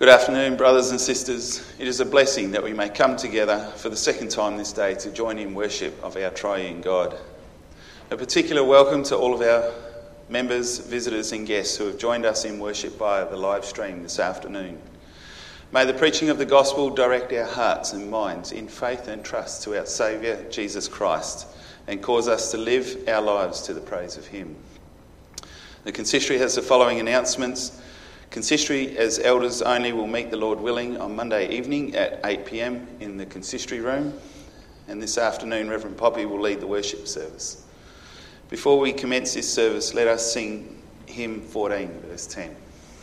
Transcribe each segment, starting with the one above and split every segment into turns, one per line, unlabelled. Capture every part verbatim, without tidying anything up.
Good afternoon, brothers and sisters. It is a blessing that we may come together for the second time this day to join in worship of our triune God. A particular welcome to all of our members, visitors and guests who have joined us in worship via the live stream this afternoon. May the preaching of the gospel direct our hearts and minds in faith and trust to our Saviour, Jesus Christ, and cause us to live our lives to the praise of him. The consistory has the following announcements. Consistory as elders only will meet, the Lord willing, on Monday evening at eight p.m. in the consistory room. And this afternoon, Reverend Poppy will lead the worship service. Before we commence this service, let us sing hymn fourteen, verse ten.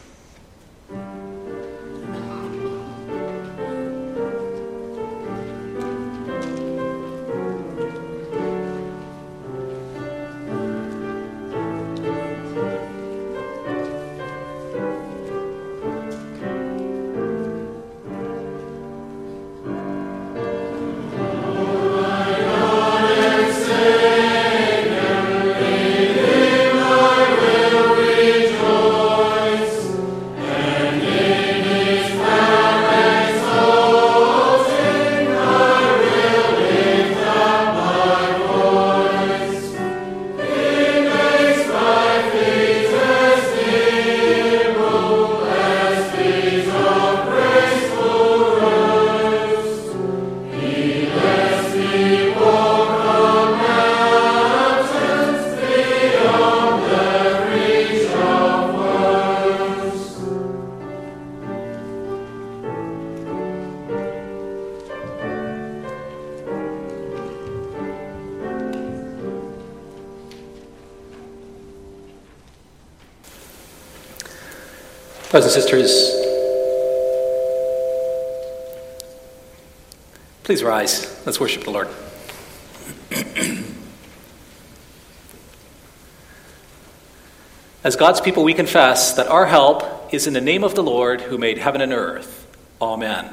Brothers and sisters, please rise. Let's worship the Lord. As God's people, we confess that our help is in the name of the Lord who made heaven and earth. Amen.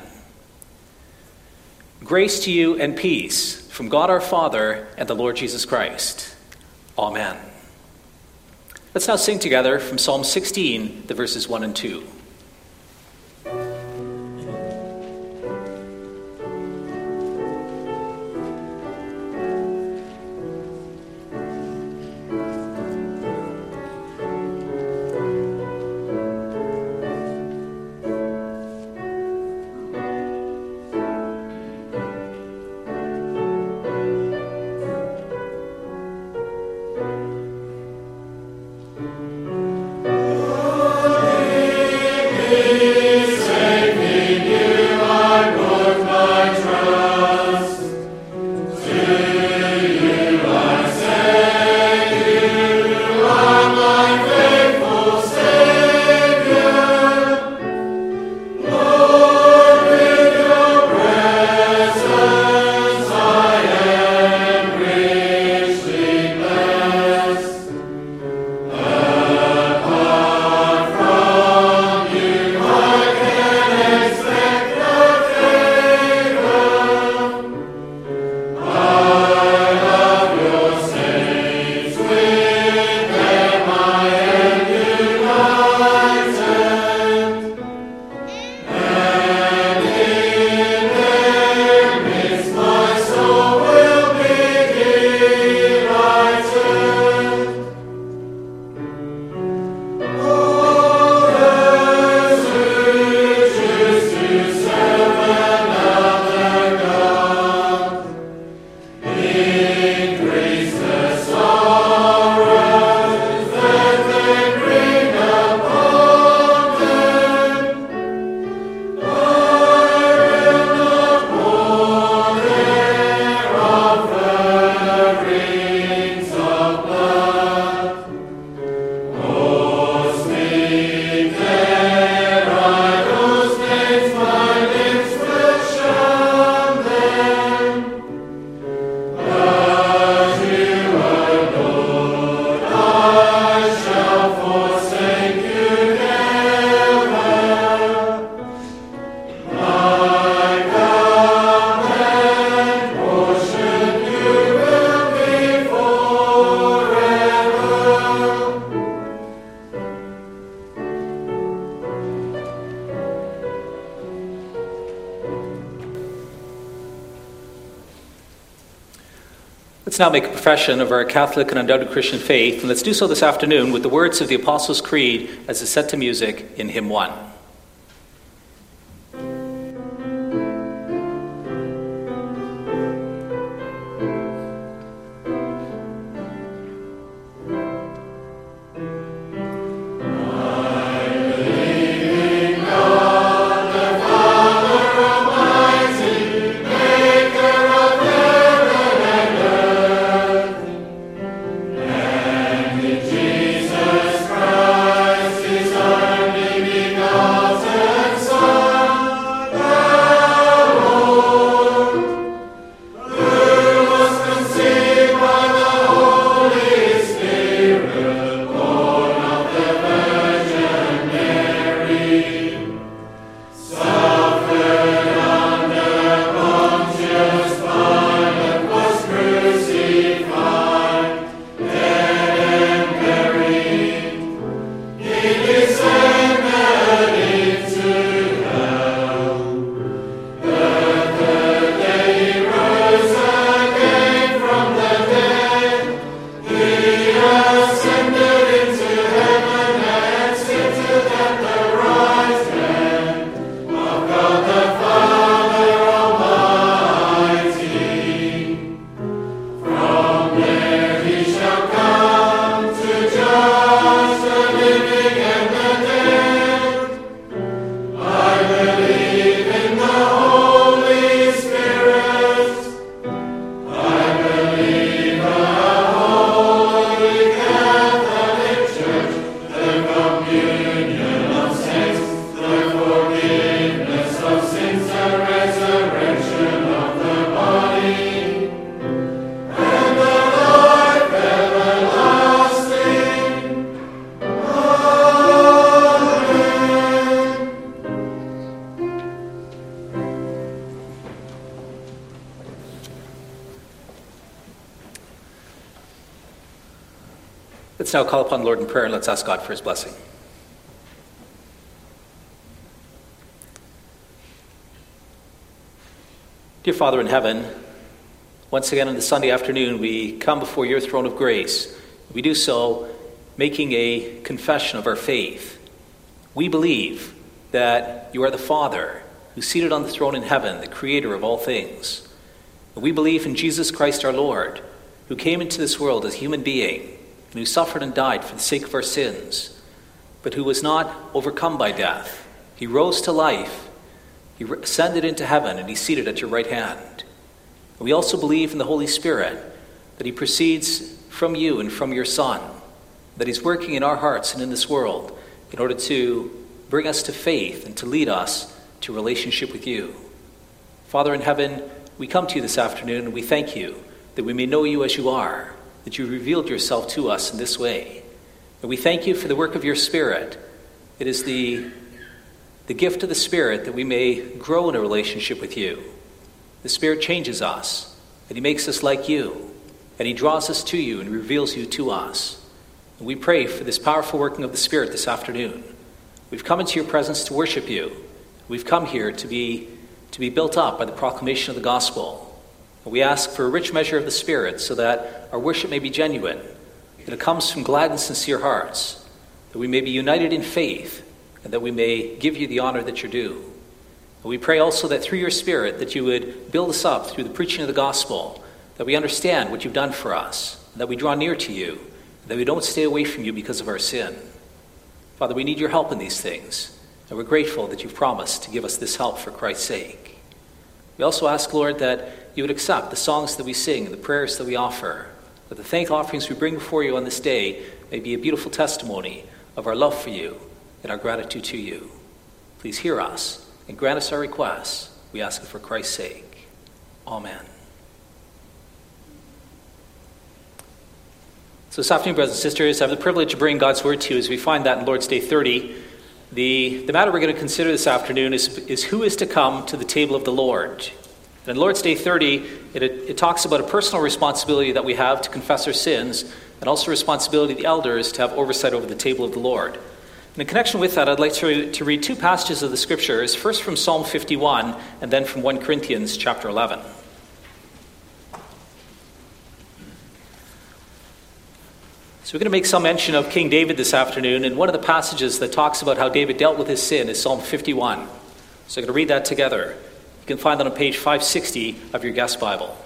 Grace to you and peace from God our Father and the Lord Jesus Christ. Amen. Let's now sing together from Psalm sixteen, the verses one and two.
Holy
Let's now make a profession of our Catholic and undoubted Christian faith, and let's do so this afternoon with the words of the Apostles' Creed as is set to music in hymn one. Let's now call upon the Lord in prayer and let's ask God for his blessing. Dear Father in heaven, once again on this Sunday afternoon we come before your throne of grace. We do so making a confession of our faith. We believe that you are the Father who's seated on the throne in heaven, the creator of all things. And we believe in Jesus Christ our Lord, who came into this world as a human being, and who suffered and died for the sake of our sins, but who was not overcome by death. He rose to life, he ascended into heaven, and he's seated at your right hand. And we also believe in the Holy Spirit, that he proceeds from you and from your Son, that he's working in our hearts and in this world in order to bring us to faith and to lead us to relationship with you. Father in heaven, we come to you this afternoon and we thank you that we may know you as you are, that you revealed yourself to us in this way. And we thank you for the work of your Spirit. It is the, the gift of the Spirit that we may grow in a relationship with you. The Spirit changes us, and he makes us like you, and he draws us to you and reveals you to us. And we pray for this powerful working of the Spirit this afternoon. We've come into your presence to worship you. We've come here to be, to be built up by the proclamation of the gospel. We ask for a rich measure of the Spirit so that our worship may be genuine, that it comes from glad and sincere hearts, that we may be united in faith, and that we may give you the honor that you're due. And we pray also that through your Spirit that you would build us up through the preaching of the gospel, that we understand what you've done for us, and that we draw near to you, and that we don't stay away from you because of our sin. Father, we need your help in these things, and we're grateful that you've promised to give us this help for Christ's sake. We also ask, Lord, that you would accept the songs that we sing and the prayers that we offer, that the thank offerings we bring before you on this day may be a beautiful testimony of our love for you and our gratitude to you. Please hear us and grant us our requests. We ask it for Christ's sake. Amen. So this afternoon, brothers and sisters, I have the privilege of bringing God's word to you as we find that in Lord's Day thirty. The, the matter we're going to consider this afternoon is, is who is to come to the table of the Lord. And in Lord's Day thirty, it, it talks about a personal responsibility that we have to confess our sins, and also responsibility of the elders to have oversight over the table of the Lord. And in connection with that, I'd like to, to read two passages of the scriptures, first from Psalm fifty-one, and then from First Corinthians chapter eleven. So we're going to make some mention of King David this afternoon, and one of the passages that talks about how David dealt with his sin is Psalm fifty-one. So I'm going to read that together. You can find that on page five sixty of your guest Bible.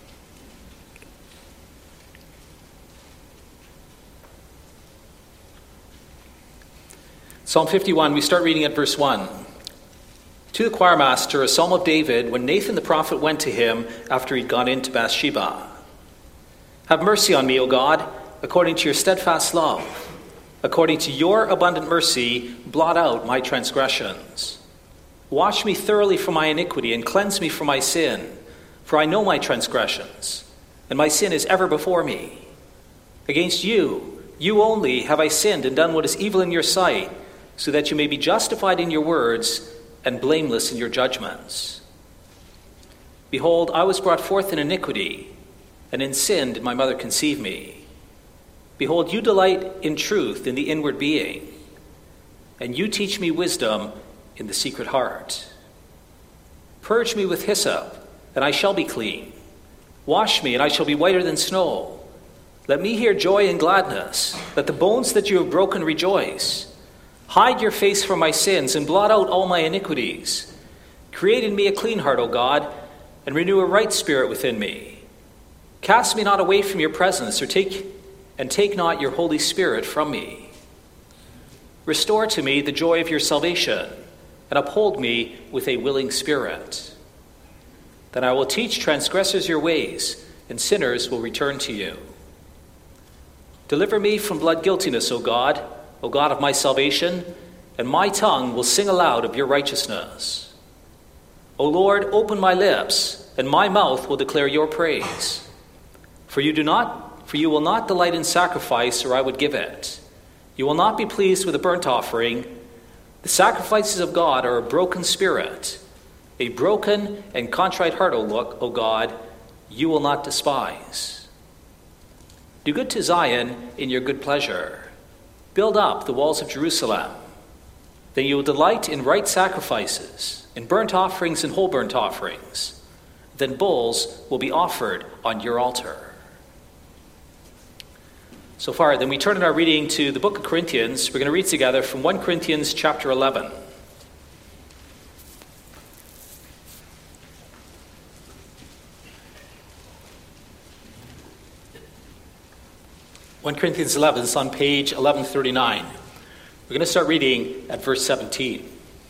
Psalm fifty-one, we start reading at verse one. To the choir master, a psalm of David, when Nathan the prophet went to him after he'd gone into Bathsheba. Have mercy on me, O God, according to your steadfast love. According to your abundant mercy, blot out my transgressions. Wash me thoroughly from my iniquity and cleanse me from my sin, for I know my transgressions, and my sin is ever before me. Against you, you only, have I sinned and done what is evil in your sight, so that you may be justified in your words and blameless in your judgments. Behold, I was brought forth in iniquity, and in sin did my mother conceive me. Behold, you delight in truth in the inward being, and you teach me wisdom in the secret heart. Purge me with hyssop, and I shall be clean. Wash me, and I shall be whiter than snow. Let me hear joy and gladness. Let the bones that you have broken rejoice. Hide your face from my sins, and blot out all my iniquities. Create in me a clean heart, O God, and renew a right spirit within me. Cast me not away from your presence, or take and take not your Holy Spirit from me. Restore to me the joy of your salvation, and uphold me with a willing spirit. Then I will teach transgressors your ways, and sinners will return to you. Deliver me from blood guiltiness, O God, O God of my salvation, and my tongue will sing aloud of your righteousness. O Lord, open my lips, and my mouth will declare your praise. For you do not For you will not delight in sacrifice, or I would give it. You will not be pleased with a burnt offering. The sacrifices of God are a broken spirit, a broken and contrite heart, O look, O God, you will not despise. Do good to Zion in your good pleasure. Build up the walls of Jerusalem. Then you will delight in right sacrifices, in burnt offerings and whole burnt offerings. Then bulls will be offered on your altar. So far, then we turn in our reading to the book of Corinthians. We're going to read together from First Corinthians chapter eleven. First Corinthians eleven is on page eleven thirty-nine. We're going to start reading at verse seventeen.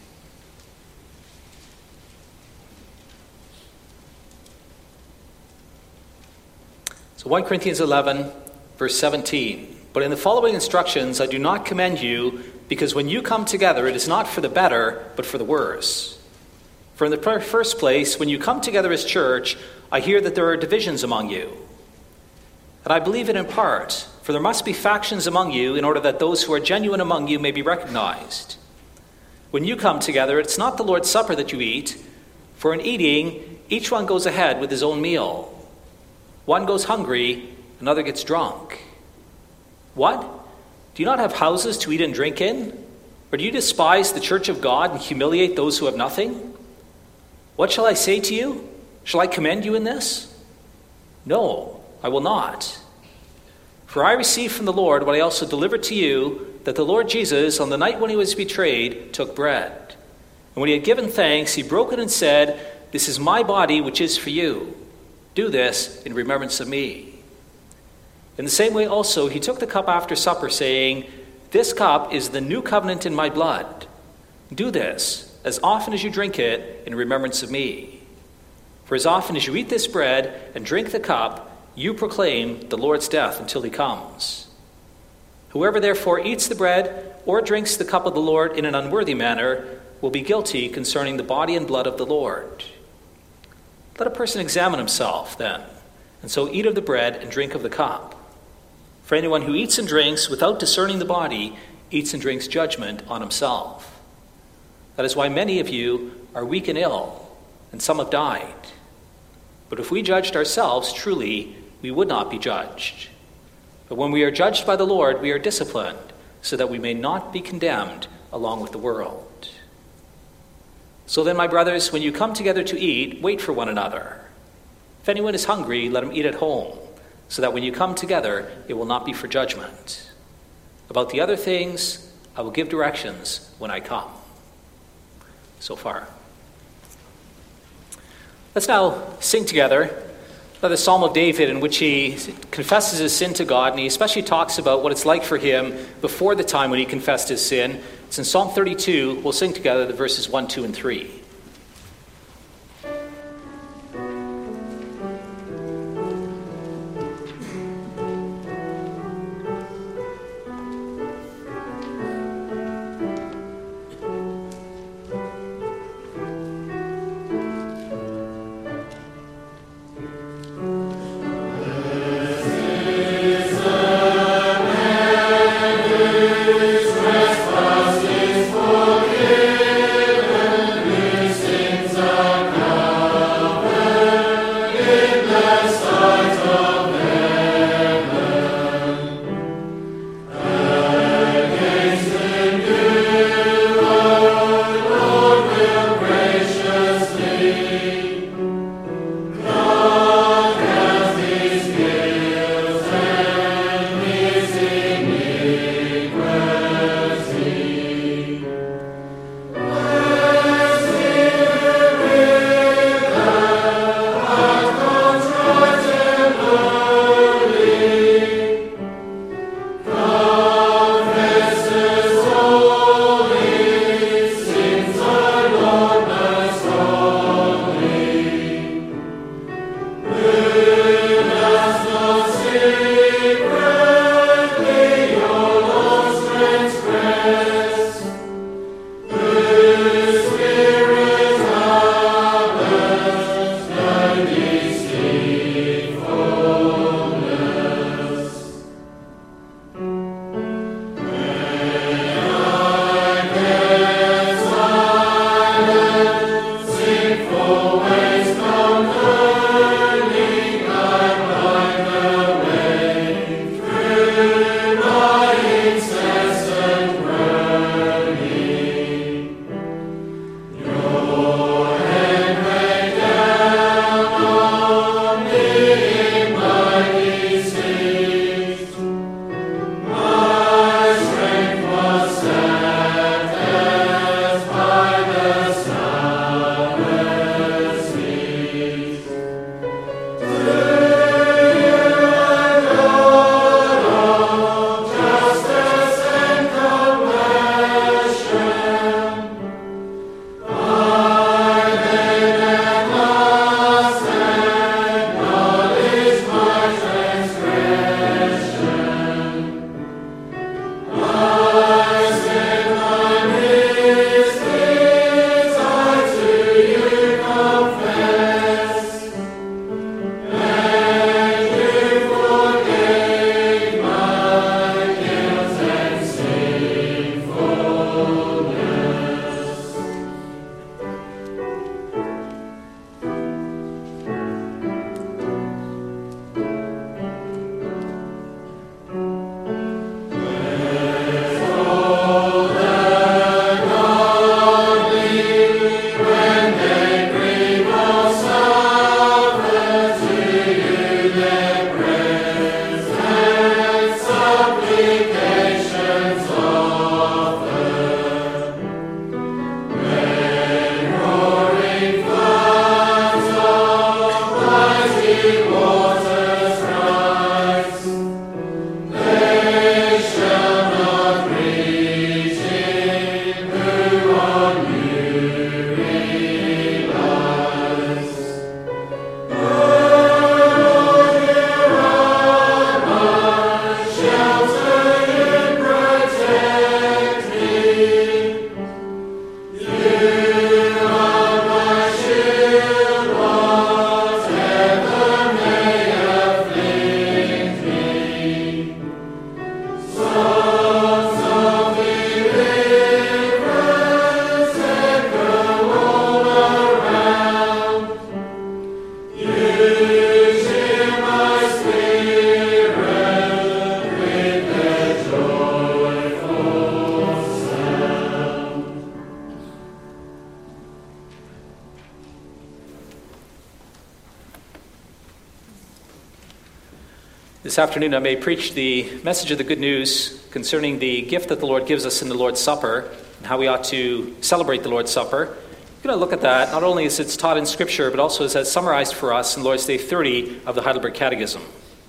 So First Corinthians eleven, verse seventeen. But in the following instructions I do not commend you, because when you come together it is not for the better, but for the worse. For in the first place, when you come together as church, I hear that there are divisions among you. And I believe it in part, for there must be factions among you in order that those who are genuine among you may be recognized. When you come together, it's not the Lord's Supper that you eat, for in eating, each one goes ahead with his own meal. One goes hungry, another gets drunk. What? Do you not have houses to eat and drink in? Or do you despise the church of God and humiliate those who have nothing? What shall I say to you? Shall I commend you in this? No, I will not. For I received from the Lord what I also delivered to you, that the Lord Jesus, on the night when he was betrayed, took bread. And when he had given thanks, he broke it and said, "This is my body, which is for you. Do this in remembrance of me." In the same way also he took the cup after supper, saying, "This cup is the new covenant in my blood. Do this as often as you drink it in remembrance of me. For as often as you eat this bread and drink the cup, you proclaim the Lord's death until he comes. Whoever therefore eats the bread or drinks the cup of the Lord in an unworthy manner will be guilty concerning the body and blood of the Lord. Let a person examine himself then, and so eat of the bread and drink of the cup. For anyone who eats and drinks without discerning the body eats and drinks judgment on himself. That is why many of you are weak and ill, and some have died. But if we judged ourselves, truly we would not be judged. But when we are judged by the Lord, we are disciplined, so that we may not be condemned along with the world. So then, my brothers, when you come together to eat, wait for one another. If anyone is hungry, let him eat at home, so that when you come together, it will not be for judgment. About the other things, I will give directions when I come. So far. Let's now sing together another Psalm of David in which he confesses his sin to God, and he especially talks about what it's like for him before the time when he confessed his sin. It's in Psalm thirty-two. We'll sing together the verses one, two, and three.
Trespass is forgiven me.
This afternoon I may preach the message of the good news concerning the gift that the Lord gives us in the Lord's Supper and how we ought to celebrate the Lord's Supper. We're going to look at that not only as it's taught in Scripture, but also as it's summarized for us in Lord's Day thirty of the Heidelberg Catechism.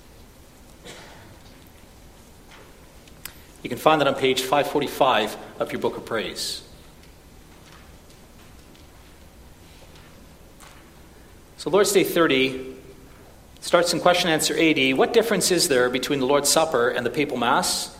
You can find that on page five forty-five of your Book of Praise. So Lord's Day thirty starts in question answer eighty. What difference is there between the Lord's Supper and the Papal Mass?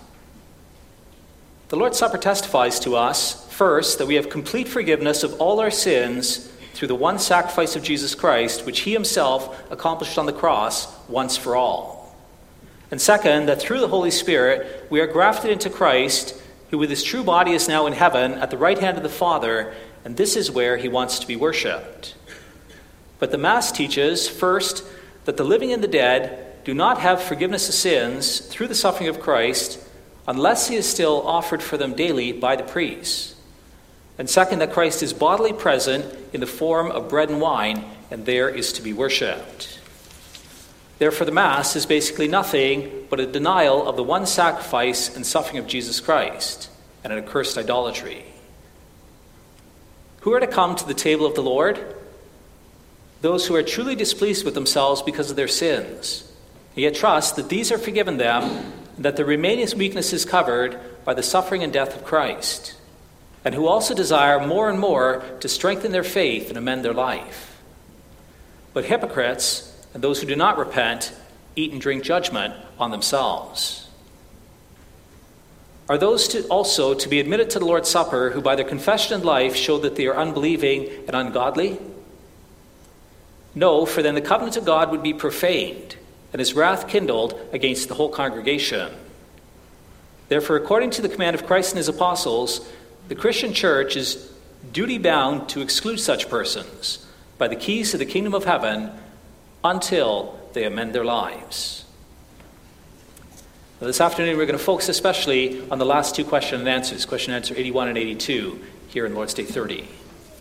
The Lord's Supper testifies to us, first, that we have complete forgiveness of all our sins through the one sacrifice of Jesus Christ, which he himself accomplished on the cross once for all. And second, that through the Holy Spirit, we are grafted into Christ, who with his true body is now in heaven at the right hand of the Father, and this is where he wants to be worshipped. But the Mass teaches, first, that the living and the dead do not have forgiveness of sins through the suffering of Christ unless he is still offered for them daily by the priest. And second, that Christ is bodily present in the form of bread and wine, and there is to be worshipped. Therefore, the Mass is basically nothing but a denial of the one sacrifice and suffering of Jesus Christ, and an accursed idolatry. Who are to come to the table of the Lord? Those who are truly displeased with themselves because of their sins, and yet trust that these are forgiven them, and that their remaining weakness is covered by the suffering and death of Christ, and who also desire more and more to strengthen their faith and amend their life. But hypocrites, and those who do not repent, eat and drink judgment on themselves. Are those to also to be admitted to the Lord's Supper who by their confession and life show that they are unbelieving and ungodly? No, for then the covenant of God would be profaned, and his wrath kindled against the whole congregation. Therefore, according to the command of Christ and his apostles, the Christian church is duty-bound to exclude such persons by the keys to the kingdom of heaven until they amend their lives. Now, this afternoon we're going to focus especially on the last two question and answers, question and answer eighty-one and eighty-two, here in Lord's Day thirty.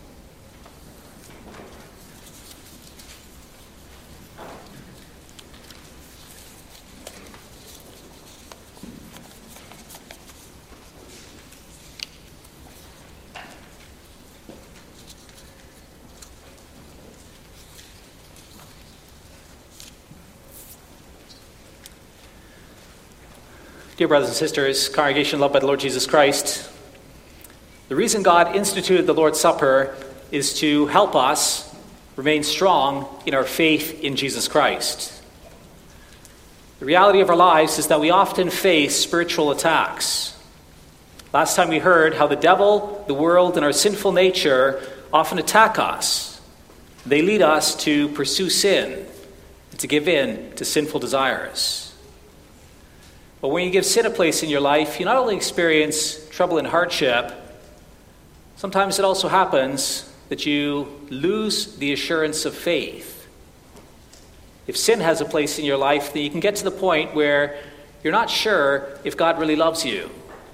Dear brothers and sisters, congregation loved by the Lord Jesus Christ, the reason God instituted the Lord's Supper is to help us remain strong in our faith in Jesus Christ. The reality of our lives is that we often face spiritual attacks. Last time we heard how the devil, the world, and our sinful nature often attack us. They lead us to pursue sin and to give in to sinful desires. But when you give sin a place in your life, you not only experience trouble and hardship, sometimes it also happens that you lose the assurance of faith. If sin has a place in your life, then you can get to the point where you're not sure if God really loves you.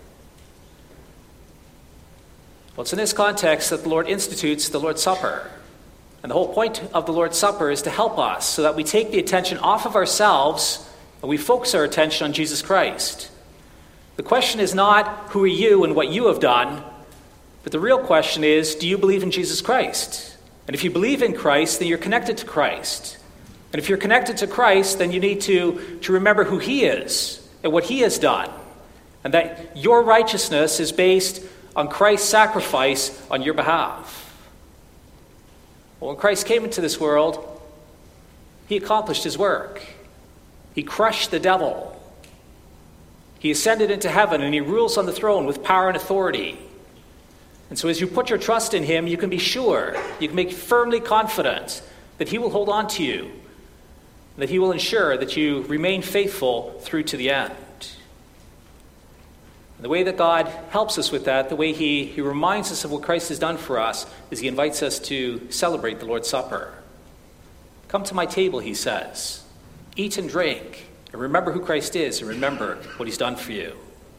Well, it's in this context that the Lord institutes the Lord's Supper. And the whole point of the Lord's Supper is to help us so that we take the attention off of ourselves and we focus our attention on Jesus Christ. The question is not, who are you and what you have done? But the real question is, do you believe in Jesus Christ? And if you believe in Christ, then you're connected to Christ. And if you're connected to Christ, then you need to, to remember who he is and what he has done. And that your righteousness is based on Christ's sacrifice on your behalf. Well, when Christ came into this world, he accomplished his work. He crushed the devil. He ascended into heaven and he rules on the throne with power and authority. And so as you put your trust in him, you can be sure, you can make firmly confident that he will hold on to you, that he will ensure that you remain faithful through to the end. And the way that God helps us with that, the way he, he reminds us of what Christ has done for us, is he invites us to celebrate the Lord's Supper. Come to my table, he says. Eat and drink, and remember who Christ is, and remember what he's done for you.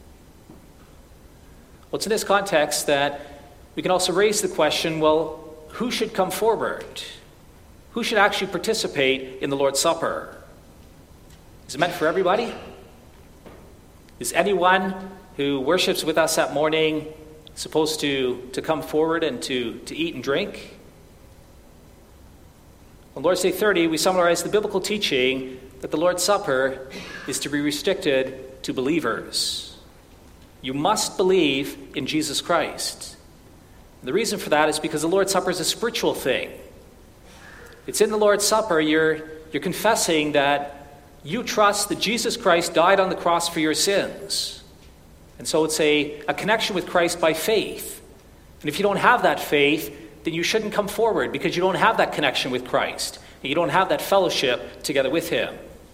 Well, it's in this context that we can also raise the question, well, who should come forward? Who should actually participate in the Lord's Supper? Is it meant for everybody? Is anyone who worships with us that morning supposed to, to come forward and to, to eat and drink? On Lord's Day thirty, we summarize the biblical teaching that the Lord's Supper is to be restricted to believers. You must believe in Jesus Christ. And the reason for that is because the Lord's Supper is a spiritual thing. It's in the Lord's Supper you're, you're confessing that you trust that Jesus Christ died on the cross for your sins. And so it's a, a connection with Christ by faith. And if you don't have that faith, then you shouldn't come forward because you don't have that connection with Christ. And you don't have that fellowship together with him.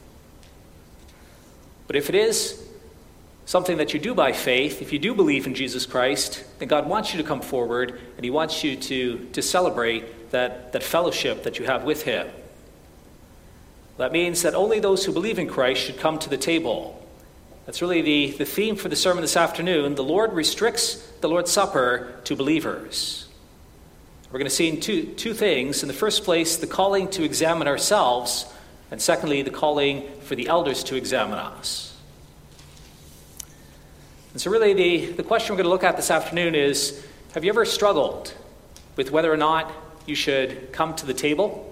But if it is something that you do by faith, if you do believe in Jesus Christ, then God wants you to come forward and he wants you to, to celebrate that, that fellowship that you have with him. That means that only those who believe in Christ should come to the table. That's really the, the theme for the sermon this afternoon. The Lord restricts the Lord's Supper to believers. We're going to see in two, two things. In the first place, the calling to examine ourselves, and secondly, the calling for the elders to examine us. And so really the, the question we're going to look at this afternoon is, have you ever struggled with whether or not you should come to the table?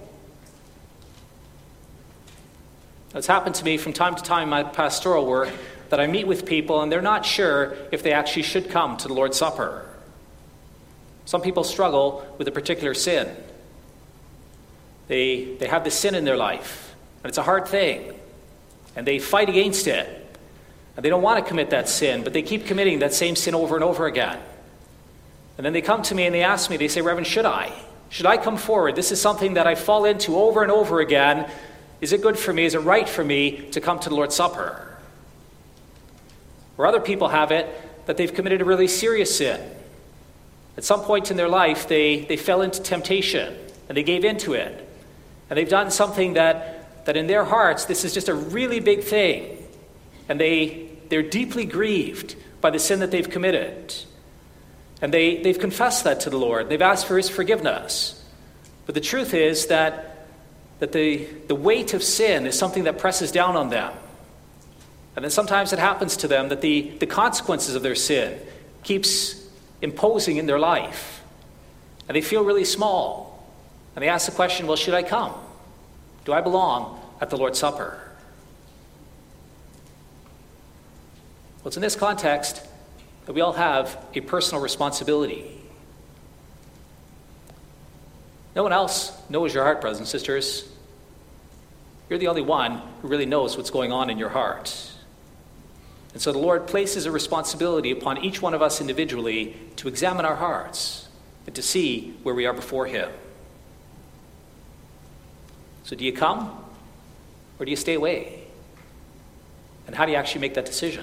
It's happened to me from time to time in my pastoral work that I meet with people and they're not sure if they actually should come to the Lord's Supper. Some people struggle with a particular sin. They, they have this sin in their life, and it's a hard thing, and they fight against it. And they don't want to commit that sin, but they keep committing that same sin over and over again. And then they come to me and they ask me, they say, Reverend, should I? Should I come forward? This is something that I fall into over and over again. Is it good for me? Is it right for me to come to the Lord's Supper? Or other people have it that they've committed a really serious sin. At some point in their life, they, they fell into temptation and they gave into it. And they've done something that, that in their hearts, this is just a really big thing. And they, they're deeply grieved by the sin that they've committed. And they, they've confessed that to the Lord. They've asked for his forgiveness. But the truth is that, that the, the weight of sin is something that presses down on them. And then sometimes it happens to them that the, the consequences of their sin keeps imposing in their life. And they feel really small. And they ask the question, well, should I come? Do I belong at the Lord's Supper? Well, it's in this context that we all have a personal responsibility. No one else knows your heart, brothers and sisters. You're the only one who really knows what's going on in your heart. And so the Lord places a responsibility upon each one of us individually to examine our hearts and to see where we are before him. So do you come or do you stay away? And how do you actually make that decision?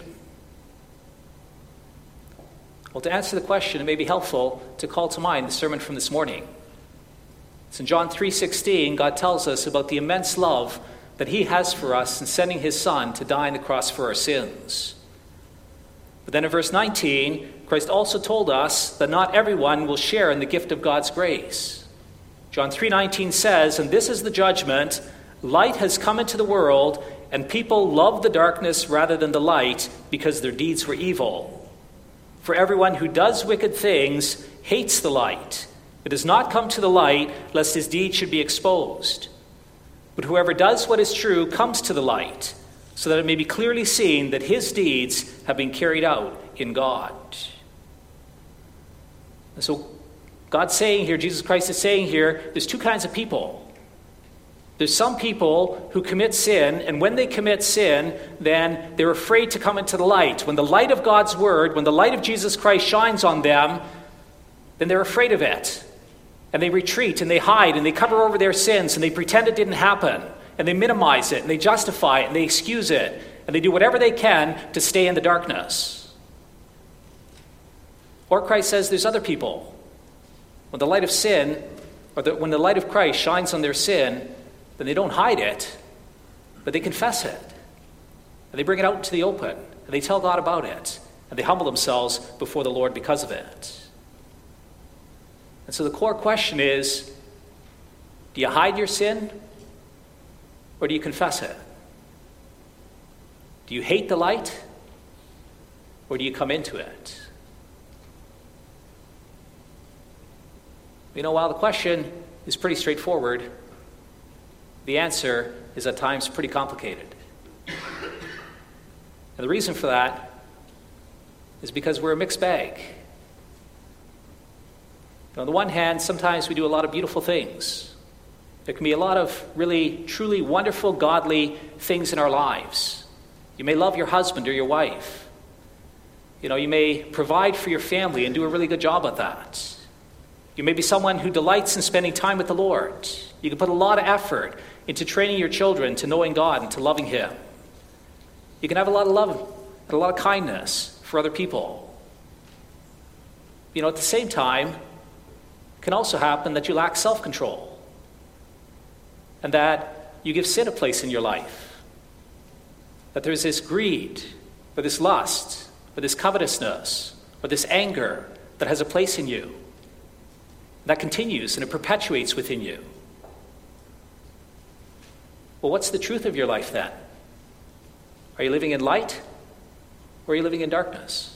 Well, to answer the question, it may be helpful to call to mind the sermon from this morning. It's in John three sixteen, God tells us about the immense love that he has for us in sending his Son to die on the cross for our sins. But then in verse nineteen, Christ also told us that not everyone will share in the gift of God's grace. John three nineteen says, and this is the judgment, light has come into the world, and people love the darkness rather than the light because their deeds were evil. For everyone who does wicked things hates the light. It does not come to the light, lest his deeds should be exposed. But whoever does what is true comes to the light, so that it may be clearly seen that his deeds have been carried out in God. And so God's saying here, Jesus Christ is saying here, there's two kinds of people. There's some people who commit sin, and when they commit sin, then they're afraid to come into the light. When the light of God's word, when the light of Jesus Christ shines on them, then they're afraid of it. And they retreat, and they hide, and they cover over their sins, and they pretend it didn't happen. And they minimize it, and they justify it, and they excuse it. And they do whatever they can to stay in the darkness. Or Christ says there's other people. When the light of sin, or the, when the light of Christ shines on their sin, then they don't hide it, but they confess it. And they bring it out into the open, and they tell God about it. And they humble themselves before the Lord because of it. And so the core question is, do you hide your sin, or do you confess it? Do you hate the light, or do you come into it? You know, while the question is pretty straightforward, the answer is at times pretty complicated. And the reason for that is because we're a mixed bag. On the one hand, sometimes we do a lot of beautiful things. There can be a lot of really, truly wonderful, godly things in our lives. You may love your husband or your wife. You know, you may provide for your family and do a really good job at that. You may be someone who delights in spending time with the Lord. You can put a lot of effort into training your children to knowing God and to loving Him. You can have a lot of love and a lot of kindness for other people. You know, at the same time, it can also happen that you lack self-control and that you give sin a place in your life. That there's this greed or this lust or this covetousness or this anger that has a place in you. That continues and it perpetuates within you. Well, what's the truth of your life then? Are you living in light or are you living in darkness?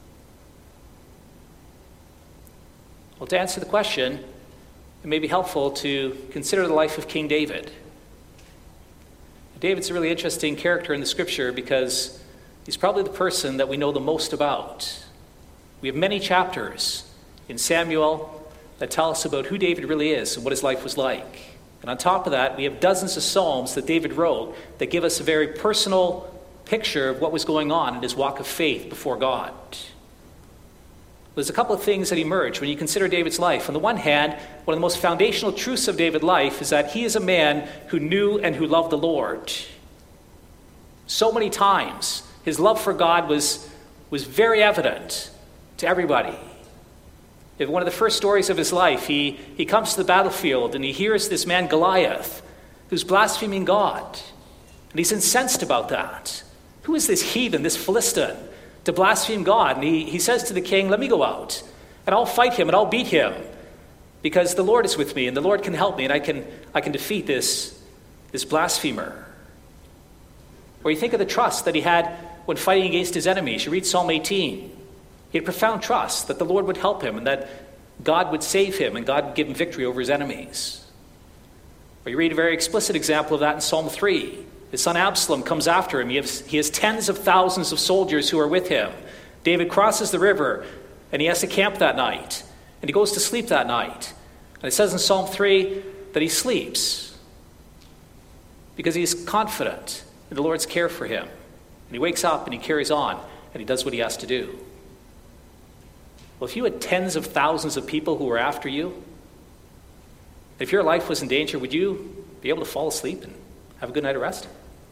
Well, to answer the question, it may be helpful to consider the life of King David. David's a really interesting character in the scripture because he's probably the person that we know the most about. We have many chapters in Samuel that tell us about who David really is and what his life was like. And on top of that, we have dozens of psalms that David wrote that give us a very personal picture of what was going on in his walk of faith before God. There's a couple of things that emerge when you consider David's life. On the one hand, one of the most foundational truths of David's life is that he is a man who knew and who loved the Lord. So many times, his love for God was, was very evident to everybody. In one of the first stories of his life, he, he comes to the battlefield and he hears this man Goliath who's blaspheming God. And he's incensed about that. Who is this heathen, this Philistine, to blaspheme God? And he, he says to the king, let me go out and I'll fight him and I'll beat him because the Lord is with me and the Lord can help me and I can, I can defeat this, this blasphemer. Or you think of the trust that he had when fighting against his enemies. You read Psalm eighteen. He had profound trust that the Lord would help him and that God would save him and God would give him victory over his enemies. Or you read a very explicit example of that in Psalm three. His son Absalom comes after him. He has, he has tens of thousands of soldiers who are with him. David crosses the river and he has to camp that night. And he goes to sleep that night. And it says in Psalm three that he sleeps because he is confident in the Lord's care for him. And he wakes up and he carries on and he does what he has to do. Well, if you had tens of thousands of people who were after you, if your life was in danger, would you be able to fall asleep and have a good night of rest?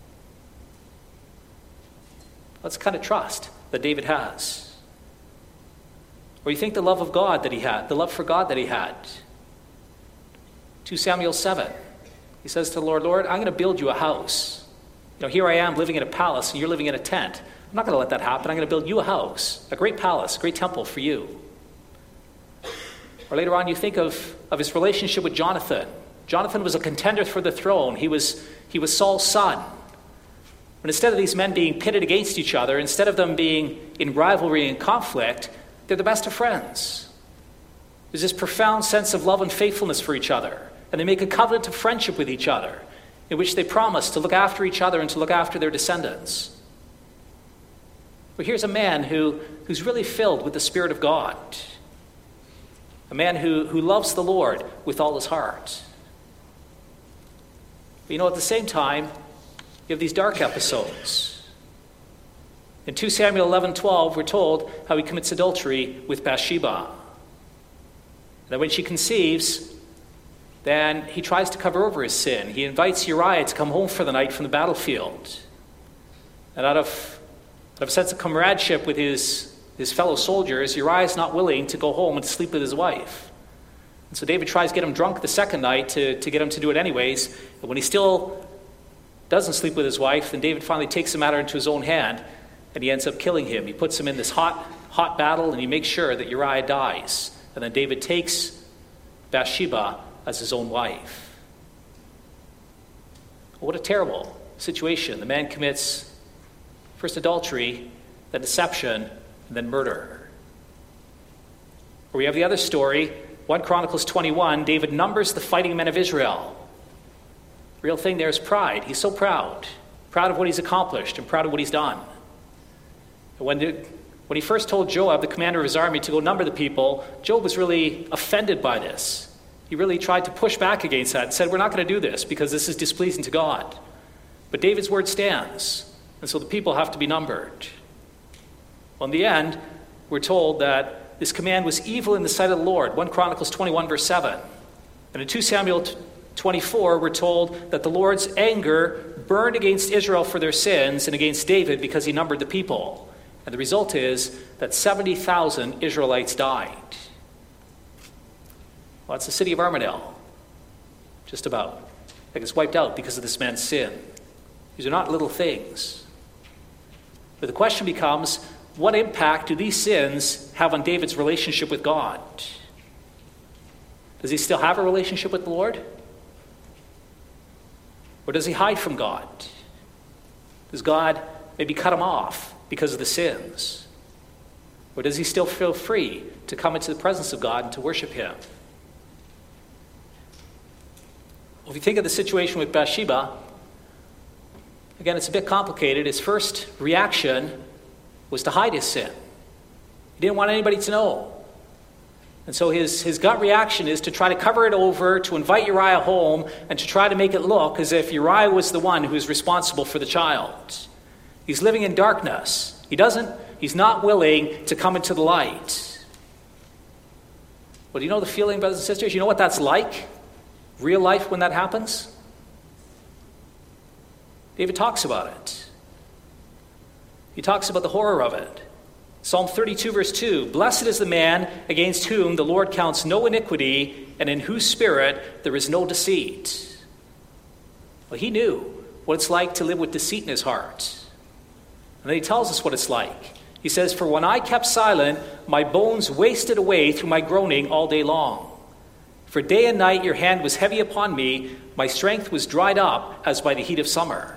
That's the kind of trust that David has. Or you think the love of God that he had, the love for God that he had. Second Samuel seven, he says to the Lord, Lord, I'm going to build you a house. You know, here I am living in a palace and you're living in a tent. I'm not going to let that happen. I'm going to build you a house, a great palace, a great temple for you. Or later on, you think of, of his relationship with Jonathan. Jonathan was a contender for the throne. He was, he was Saul's son. But instead of these men being pitted against each other, instead of them being in rivalry and conflict, they're the best of friends. There's this profound sense of love and faithfulness for each other. And they make a covenant of friendship with each other, in which they promise to look after each other and to look after their descendants. But here's a man who, who's really filled with the Spirit of God. A man who, who loves the Lord with all his heart. But you know, at the same time, you have these dark episodes. In Second Samuel eleven twelve, we're told how he commits adultery with Bathsheba. And when she conceives, then he tries to cover over his sin. He invites Uriah to come home for the night from the battlefield. And out of, out of a sense of comradeship with his, his fellow soldiers, Uriah is not willing to go home and sleep with his wife. And so David tries to get him drunk the second night to, to get him to do it anyways. And when he still doesn't sleep with his wife, then David finally takes the matter into his own hand and he ends up killing him. He puts him in this hot, hot battle and he makes sure that Uriah dies. And then David takes Bathsheba as his own wife. What a terrible situation. The man commits First adultery, then deception, and then murder. Or we have the other story, First Chronicles twenty-one, David numbers the fighting men of Israel. Real thing there is pride. He's so proud. Proud of what he's accomplished and proud of what he's done. And when, the, when he first told Joab, the commander of his army, to go number the people, Joab was really offended by this. He really tried to push back against that and said, we're not going to do this because this is displeasing to God. But David's word stands, and so the people have to be numbered. Well, in the end, we're told that this command was evil in the sight of the Lord. First Chronicles twenty-one, verse seven. And in Second Samuel twenty-four, we're told that the Lord's anger burned against Israel for their sins and against David because he numbered the people. And the result is that seventy thousand Israelites died. Well, it's the city of Armadale. Just about. It gets wiped out because of this man's sin. These are not little things. But the question becomes, what impact do these sins have on David's relationship with God? Does he still have a relationship with the Lord? Or does he hide from God? Does God maybe cut him off because of the sins? Or does he still feel free to come into the presence of God and to worship him? Well, if you think of the situation with Bathsheba, again, it's a bit complicated. His first reaction was to hide his sin. He didn't want anybody to know. And so his, his gut reaction is to try to cover it over, to invite Uriah home, and to try to make it look as if Uriah was the one who was responsible for the child. He's living in darkness. He doesn't, he's not willing to come into the light. Well, do you know the feeling, brothers and sisters? You know what that's like? Real life when that happens? David talks about it. He talks about the horror of it. Psalm thirty-two, verse two, blessed is the man against whom the Lord counts no iniquity, and in whose spirit there is no deceit. Well, he knew what it's like to live with deceit in his heart. And then he tells us what it's like. He says, for when I kept silent, my bones wasted away through my groaning all day long. For day and night your hand was heavy upon me, my strength was dried up as by the heat of summer.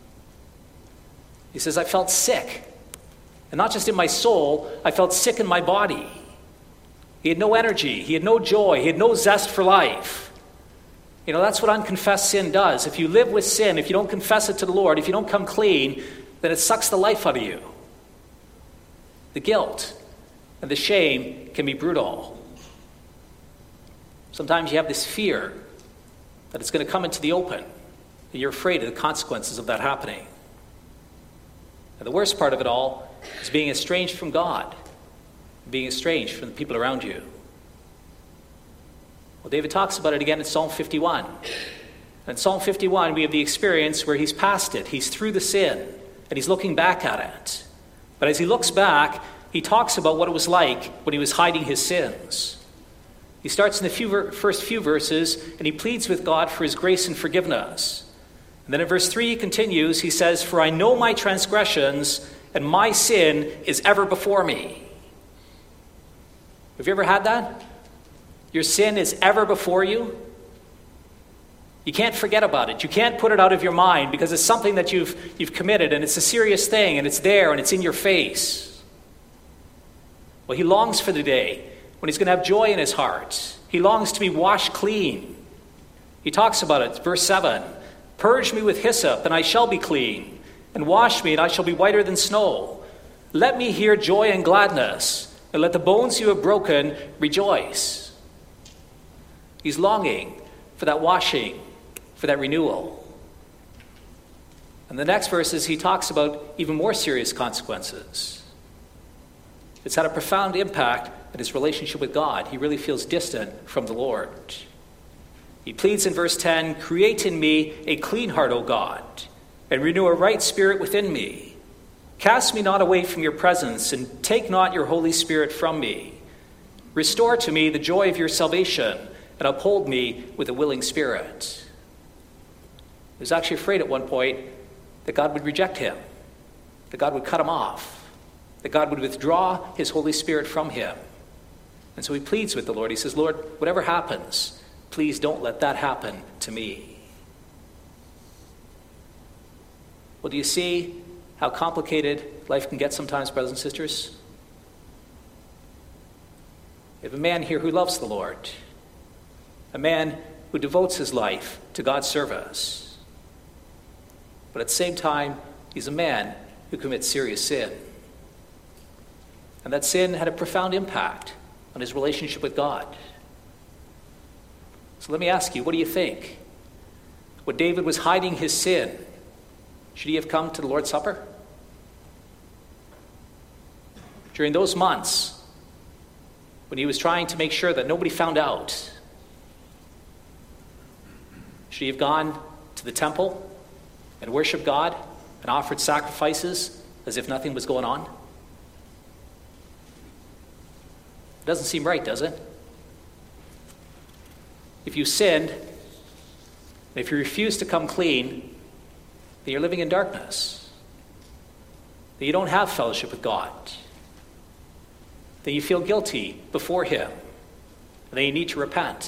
He says, I felt sick. And not just in my soul, I felt sick in my body. He had no energy. He had no joy. He had no zest for life. You know, that's what unconfessed sin does. If you live with sin, if you don't confess it to the Lord, if you don't come clean, then it sucks the life out of you. The guilt and the shame can be brutal. Sometimes you have this fear that it's going to come into the open, and you're afraid of the consequences of that happening. And the worst part of it all is being estranged from God, being estranged from the people around you. Well, David talks about it again in Psalm fifty-one. In Psalm fifty-one, we have the experience where he's past it. He's through the sin, and he's looking back at it. But as he looks back, he talks about what it was like when he was hiding his sins. He starts in the few, first few verses, and he pleads with God for his grace and forgiveness. And then in verse three, he continues, he says, for I know my transgressions, and my sin is ever before me. Have you ever had that? Your sin is ever before you? You can't forget about it. You can't put it out of your mind because it's something that you've, you've committed, and it's a serious thing, and it's there, and it's in your face. Well, he longs for the day when he's going to have joy in his heart. He longs to be washed clean. He talks about it, verse seven. Purge me with hyssop, and I shall be clean. And wash me, and I shall be whiter than snow. Let me hear joy and gladness, and let the bones you have broken rejoice. He's longing for that washing, for that renewal. And the next verses, he talks about even more serious consequences. It's had a profound impact on his relationship with God. He really feels distant from the Lord. He pleads in verse ten, create in me a clean heart, O God, and renew a right spirit within me. Cast me not away from your presence, and take not your Holy Spirit from me. Restore to me the joy of your salvation, and uphold me with a willing spirit. He was actually afraid at one point that God would reject him, that God would cut him off, that God would withdraw his Holy Spirit from him. And so he pleads with the Lord. He says, Lord, whatever happens, please don't let that happen to me. Well, do you see how complicated life can get sometimes, brothers and sisters? We have a man here who loves the Lord, a man who devotes his life to God's service. But at the same time, he's a man who commits serious sin. And that sin had a profound impact on his relationship with God. So let me ask you, what do you think? When David was hiding his sin, should he have come to the Lord's Supper? During those months, when he was trying to make sure that nobody found out, should he have gone to the temple and worshiped God and offered sacrifices as if nothing was going on? It doesn't seem right, does it? If you sinned, and if you refuse to come clean, then you're living in darkness. Then you don't have fellowship with God. Then you feel guilty before Him. And then you need to repent.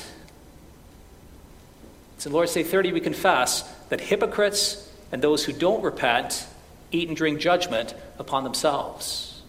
It's in Lord's Day thirty we confess that hypocrites and those who don't repent eat and drink judgment upon themselves.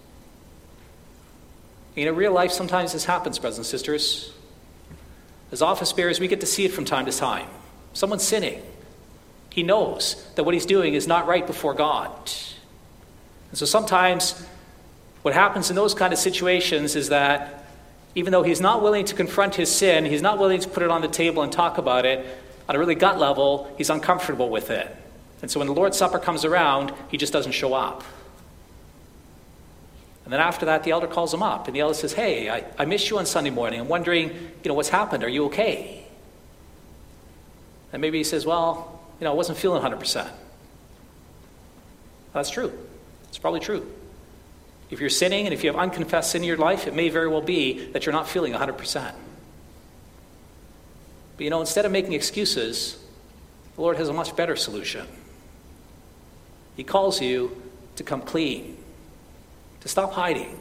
In real life, sometimes this happens, brothers and sisters. As office bearers, we get to see it from time to time. Someone's sinning. He knows that what he's doing is not right before God. And so sometimes what happens in those kind of situations is that even though he's not willing to confront his sin, he's not willing to put it on the table and talk about it, on a really gut level, he's uncomfortable with it. And so when the Lord's Supper comes around, he just doesn't show up. And then after that, the elder calls him up, and the elder says, hey, I, I missed you on Sunday morning. I'm wondering, you know, what's happened? Are you okay? And maybe he says, well, you know, I wasn't feeling one hundred percent. That's true. It's probably true. If you're sinning and if you have unconfessed sin in your life, it may very well be that you're not feeling one hundred percent. But, you know, instead of making excuses, the Lord has a much better solution. He calls you to come clean, to stop hiding.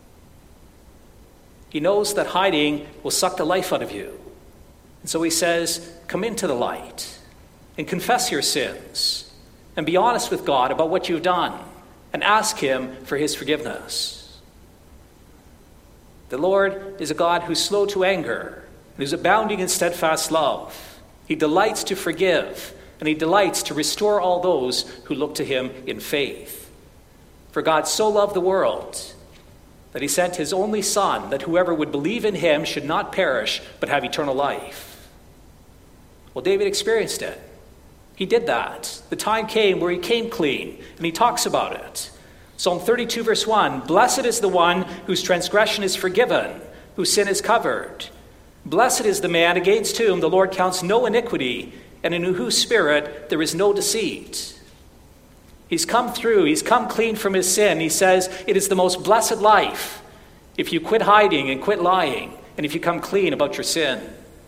He knows that hiding will suck the life out of you. And so he says, come into the light and confess your sins and be honest with God about what you've done and ask Him for His forgiveness. The Lord is a God who's slow to anger and who's abounding in steadfast love. He delights to forgive, and He delights to restore all those who look to Him in faith. For God so loved the world that He sent His only Son, that whoever would believe in Him should not perish, but have eternal life. Well, David experienced it. He did that. The time came where he came clean, and he talks about it. Psalm thirty-two, verse one, blessed is the one whose transgression is forgiven, whose sin is covered. Blessed is the man against whom the Lord counts no iniquity, and in whose spirit there is no deceit. He's come through. He's come clean from his sin. He says it is the most blessed life if you quit hiding and quit lying, and if you come clean about your sin.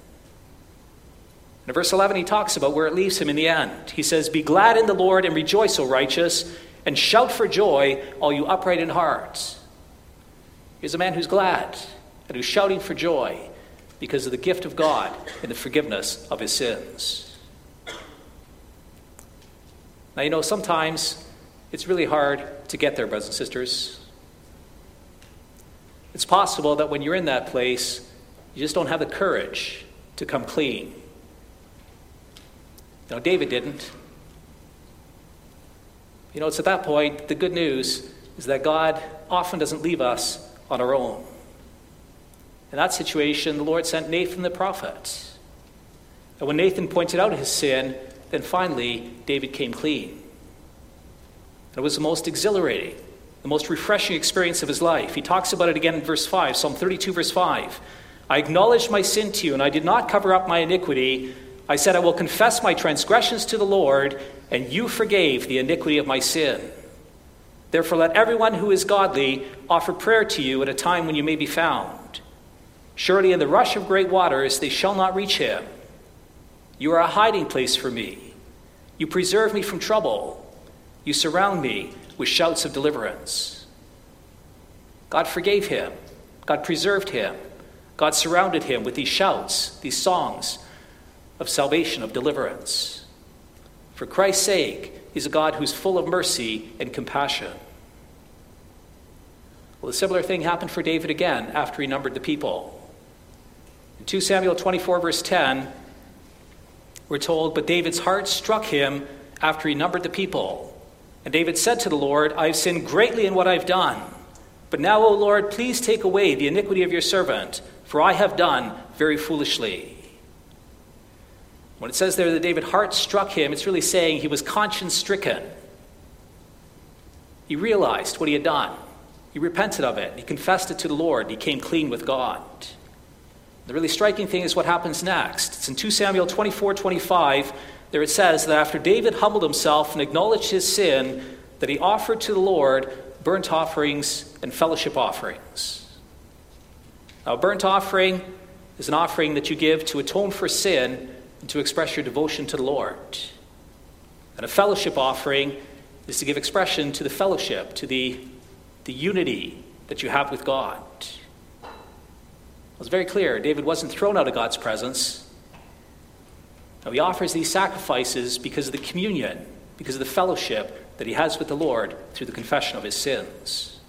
In verse eleven, he talks about where it leaves him in the end. He says, be glad in the Lord and rejoice, O righteous, and shout for joy, all you upright in heart. Here's a man who's glad and who's shouting for joy because of the gift of God and the forgiveness of his sins. Now, you know, sometimes it's really hard to get there, brothers and sisters. It's possible that when you're in that place, you just don't have the courage to come clean. You know, David didn't. You know, it's at that point, the good news is that God often doesn't leave us on our own. In that situation, the Lord sent Nathan the prophet. And when Nathan pointed out his sin, then finally David came clean. And it was the most exhilarating, the most refreshing experience of his life. He talks about it again in verse five, Psalm thirty-two, verse five. I acknowledged my sin to you, and I did not cover up my iniquity. I said, I will confess my transgressions to the Lord, and you forgave the iniquity of my sin. Therefore, let everyone who is godly offer prayer to you at a time when you may be found. Surely in the rush of great waters they shall not reach him. You are a hiding place for me. You preserve me from trouble. You surround me with shouts of deliverance. God forgave him. God preserved him. God surrounded him with these shouts, these songs of salvation, of deliverance. For Christ's sake, He's a God who's full of mercy and compassion. Well, a similar thing happened for David again after he numbered the people. In Second Samuel twenty-four, verse ten, we're told, "But David's heart struck him after he numbered the people. And David said to the Lord, I have sinned greatly in what I've done. But now, O Lord, please take away the iniquity of your servant, for I have done very foolishly." When it says there that David's heart struck him, it's really saying he was conscience-stricken. He realized what he had done. He repented of it. He confessed it to the Lord. He came clean with God. The really striking thing is what happens next. It's in Second Samuel twenty-four twenty-five. There it says that after David humbled himself and acknowledged his sin, that he offered to the Lord burnt offerings and fellowship offerings. Now, a burnt offering is an offering that you give to atone for sin and to express your devotion to the Lord. And a fellowship offering is to give expression to the fellowship, to the, the unity that you have with God. It was very clear. David wasn't thrown out of God's presence. Now, he offers these sacrifices because of the communion, because of the fellowship that he has with the Lord through the confession of his sins.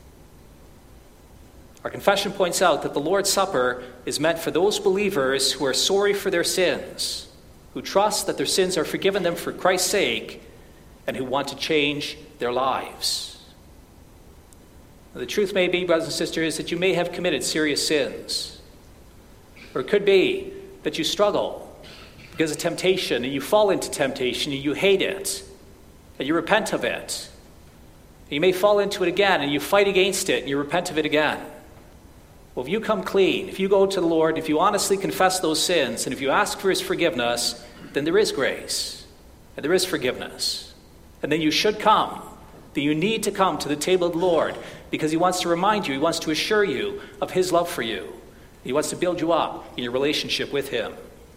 Our confession points out that the Lord's Supper is meant for those believers who are sorry for their sins, who trust that their sins are forgiven them for Christ's sake, and who want to change their lives. Now, the truth may be, brothers and sisters, that you may have committed serious sins. Or it could be that you struggle because of temptation, and you fall into temptation, and you hate it, and you repent of it. You may fall into it again, and you fight against it, and you repent of it again. Well, if you come clean, if you go to the Lord, if you honestly confess those sins, and if you ask for his forgiveness, then there is grace, and there is forgiveness. And then you should come. That you need to come to the table of the Lord because he wants to remind you, he wants to assure you of his love for you. He wants to build you up in your relationship with him.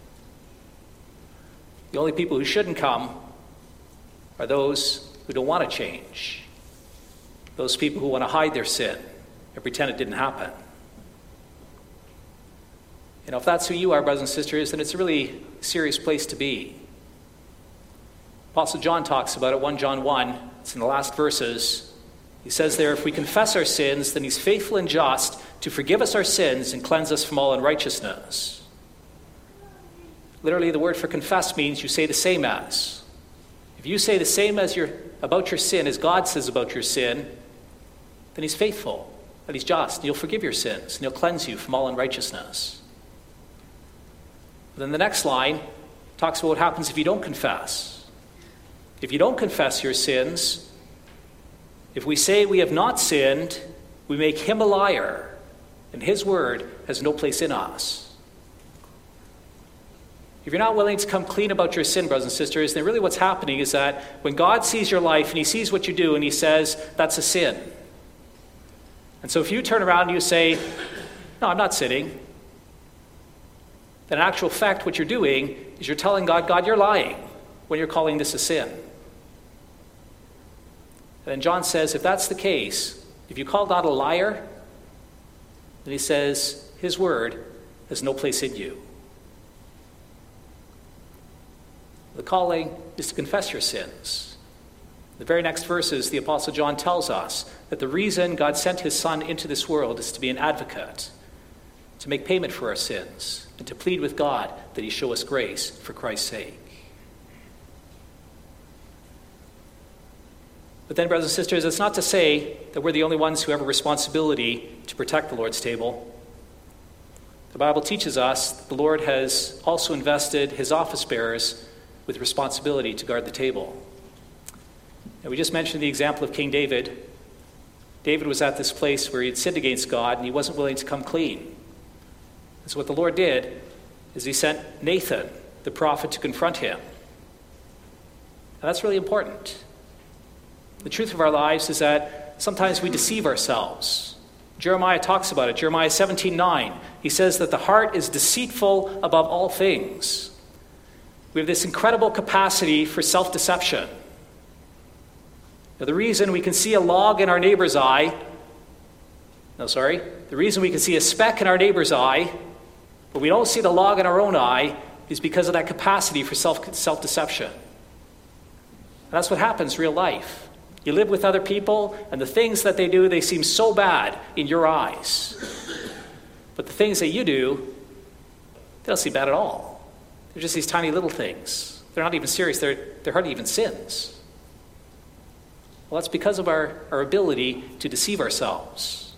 The only people who shouldn't come are those who don't want to change. Those people who want to hide their sin and pretend it didn't happen. You know, if that's who you are, brothers and sisters, then it's a really serious place to be. Apostle John talks about it, First John one. It's in the last verses. He says there, if we confess our sins, then he's faithful and just to forgive us our sins and cleanse us from all unrighteousness. Literally, the word for confess means you say the same as. If you say the same as your, about your sin as God says about your sin, then he's faithful and he's just. And he'll forgive your sins and he'll cleanse you from all unrighteousness. Then the next line talks about what happens if you don't confess. If you don't confess your sins, if we say we have not sinned, we make him a liar, and his word has no place in us. If you're not willing to come clean about your sin, brothers and sisters, then really what's happening is that when God sees your life and he sees what you do and he says, that's a sin. And so if you turn around and you say, no, I'm not sinning, then in actual fact what you're doing is you're telling God, God, you're lying when you're calling this a sin. And then John says, if that's the case, if you call God a liar, then he says, his word has no place in you. The calling is to confess your sins. The very next verses, the Apostle John tells us that the reason God sent his Son into this world is to be an advocate, to make payment for our sins, and to plead with God that he show us grace for Christ's sake. But then, brothers and sisters, it's not to say that we're the only ones who have a responsibility to protect the Lord's table. The Bible teaches us that the Lord has also invested his office bearers with responsibility to guard the table. And we just mentioned the example of King David. David was at this place where he had sinned against God and he wasn't willing to come clean. And so what the Lord did is he sent Nathan, the prophet, to confront him. And that's really important. The truth of our lives is that sometimes we deceive ourselves. Jeremiah talks about it. Jeremiah seventeen nine. He says that the heart is deceitful above all things. We have this incredible capacity for self-deception. Now, the reason we can see a log in our neighbor's eye, no, sorry, the reason we can see a speck in our neighbor's eye, but we don't see the log in our own eye, is because of that capacity for self, self-deception. And that's what happens in real life. You live with other people, and the things that they do, they seem so bad in your eyes. But the things that you do, they don't seem bad at all. They're just these tiny little things. They're not even serious. They're, they're hardly even sins. Well, that's because of our, our ability to deceive ourselves.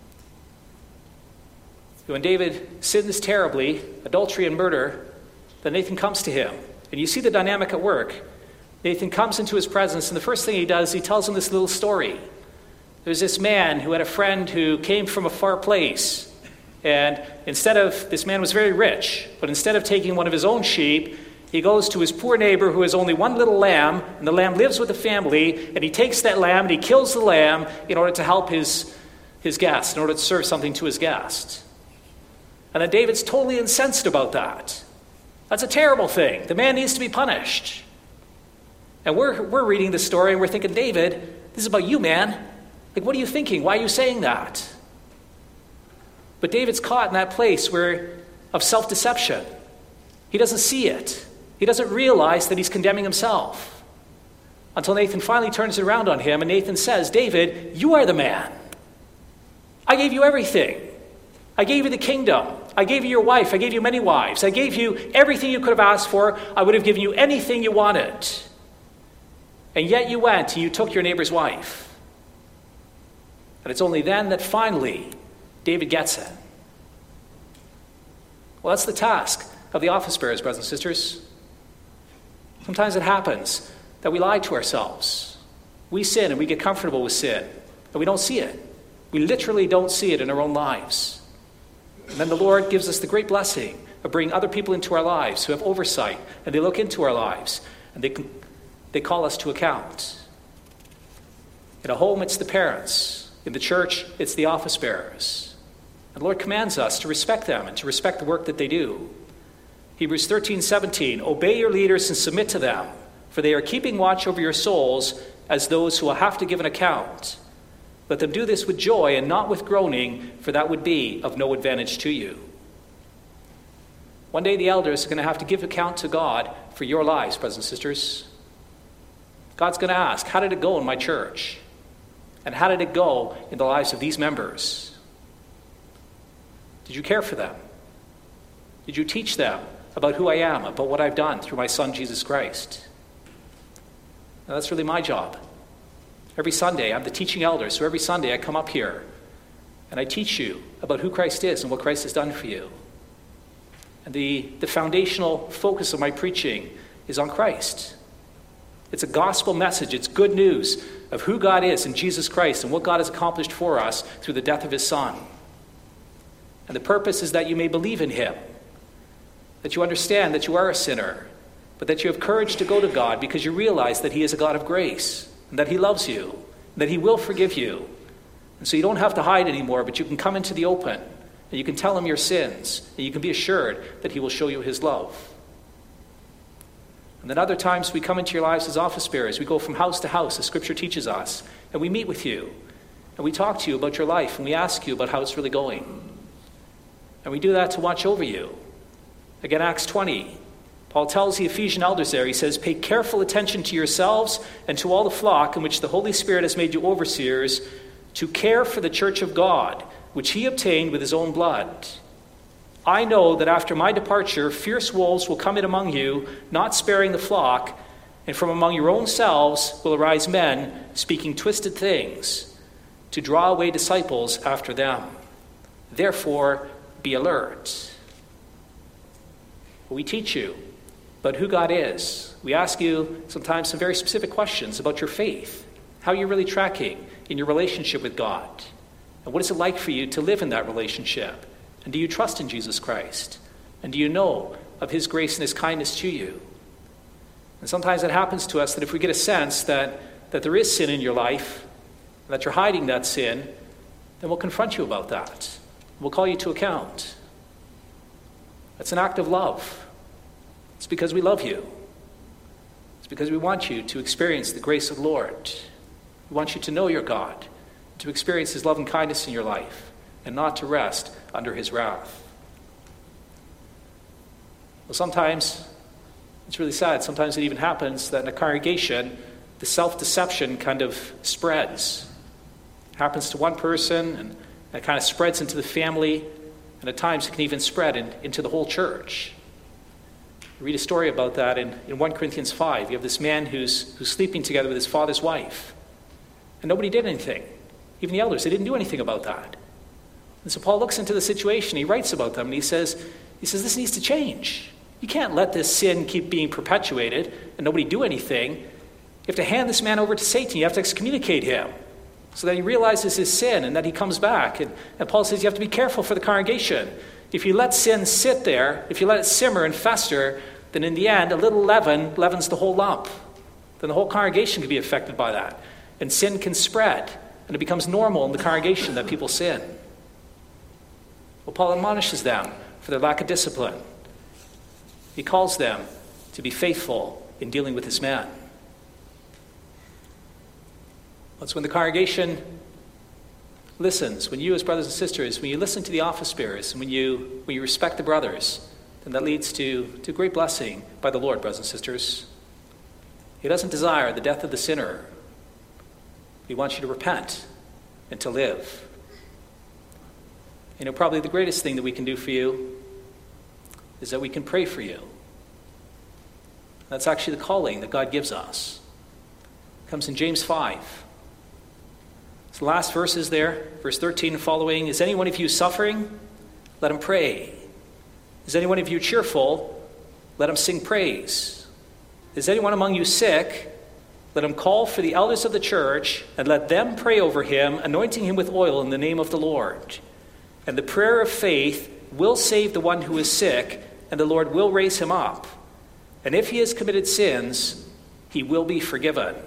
When David sins terribly, adultery and murder, then Nathan comes to him. And you see the dynamic at work. Nathan comes into his presence, and the first thing he does, he tells him this little story. There's this man who had a friend who came from a far place. And instead of, this man was very rich, but instead of taking one of his own sheep, he goes to his poor neighbor who has only one little lamb, and the lamb lives with the family, and he takes that lamb and he kills the lamb in order to help his, his guest, in order to serve something to his guest. And then David's totally incensed about that. That's a terrible thing. The man needs to be punished. And we're, we're reading the story and we're thinking, David, this is about you, man. Like, what are you thinking? Why are you saying that? But David's caught in that place where of self-deception. He doesn't see it. He doesn't realize that he's condemning himself. Until Nathan finally turns it around on him, and Nathan says, David, you are the man. I gave you everything. I gave you the kingdom. I gave you your wife. I gave you many wives. I gave you everything you could have asked for. I would have given you anything you wanted. And yet you went and you took your neighbor's wife. And it's only then that finally David gets it. Well, that's the task of the office bearers, brothers and sisters. Sometimes it happens that we lie to ourselves. We sin and we get comfortable with sin, and we don't see it. We literally don't see it in our own lives. And then the Lord gives us the great blessing of bringing other people into our lives who have oversight, and they look into our lives, and they can, they call us to account. In a home, it's the parents. In the church, it's the office bearers. And the Lord commands us to respect them and to respect the work that they do. Hebrews thirteen seventeen, obey your leaders and submit to them, for they are keeping watch over your souls as those who will have to give an account. Let them do this with joy and not with groaning, for that would be of no advantage to you. One day the elders are going to have to give account to God for your lives, brothers and sisters. God's going to ask, how did it go in my church? And how did it go in the lives of these members? Did you care for them? Did you teach them about who I am, about what I've done through my Son, Jesus Christ? Now, that's really my job. Every Sunday, I'm the teaching elder, so every Sunday I come up here and I teach you about who Christ is and what Christ has done for you. And the, the foundational focus of my preaching is on Christ. It's a gospel message. It's good news of who God is in Jesus Christ and what God has accomplished for us through the death of his Son. And the purpose is that you may believe in him, that you understand that you are a sinner, but that you have courage to go to God because you realize that he is a God of grace, and that he loves you, and that he will forgive you. And so you don't have to hide anymore, but you can come into the open, and you can tell him your sins, and you can be assured that he will show you his love. And then other times we come into your lives as office bearers. We go from house to house, as Scripture teaches us, and we meet with you, and we talk to you about your life, and we ask you about how it's really going. And we do that to watch over you. Again, Acts twenty, Paul tells the Ephesian elders there, he says, pay careful attention to yourselves and to all the flock in which the Holy Spirit has made you overseers, to care for the church of God, which he obtained with his own blood. I know that after my departure, fierce wolves will come in among you, not sparing the flock, and from among your own selves will arise men speaking twisted things, to draw away disciples after them. Therefore, be alert. We teach you about who God is. We ask you sometimes some very specific questions about your faith, how you're really tracking in your relationship with God, and what is it like for you to live in that relationship, and do you trust in Jesus Christ, and do you know of his grace and his kindness to you? And sometimes it happens to us that if we get a sense that, that there is sin in your life, and that you're hiding that sin, then we'll confront you about that. We'll call you to account. That's an act of love. It's because we love you. It's because we want you to experience the grace of the Lord. We want you to know your God, to experience his love and kindness in your life, and not to rest under his wrath. Well, sometimes, it's really sad, sometimes it even happens that in a congregation, the self-deception kind of spreads. It happens to one person, and it kind of spreads into the family, and at times it can even spread in, into the whole church. You read a story about that in, in First Corinthians five. You have this man who's, who's sleeping together with his father's wife, and nobody did anything. Even the elders, they didn't do anything about that. And so Paul looks into the situation, he writes about them, and he says, he says, this needs to change. You can't let this sin keep being perpetuated and nobody do anything. You have to hand this man over to Satan. You have to excommunicate him so that he realizes his sin and that he comes back. And, and Paul says you have to be careful for the congregation. If you let sin sit there, if you let it simmer and fester, then in the end, a little leaven leavens the whole lump. Then the whole congregation can be affected by that. And sin can spread. And it becomes normal in the congregation that people sin. Well, Paul admonishes them for their lack of discipline. He calls them to be faithful in dealing with this man. It's when the congregation listens, when you as brothers and sisters, when you listen to the office bearers, and when you when you respect the brothers, then that leads to, to great blessing by the Lord, brothers and sisters. He doesn't desire the death of the sinner. He wants you to repent and to live. You know, probably the greatest thing that we can do for you is that we can pray for you. That's actually the calling that God gives us. It comes in James five. So the last verse is there, verse thirteen and following. Is any one of you suffering? Let him pray. Is any one of you cheerful? Let him sing praise. Is anyone among you sick? Let him call for the elders of the church, and let them pray over him, anointing him with oil in the name of the Lord. And the prayer of faith will save the one who is sick, and the Lord will raise him up. And if he has committed sins, he will be forgiven.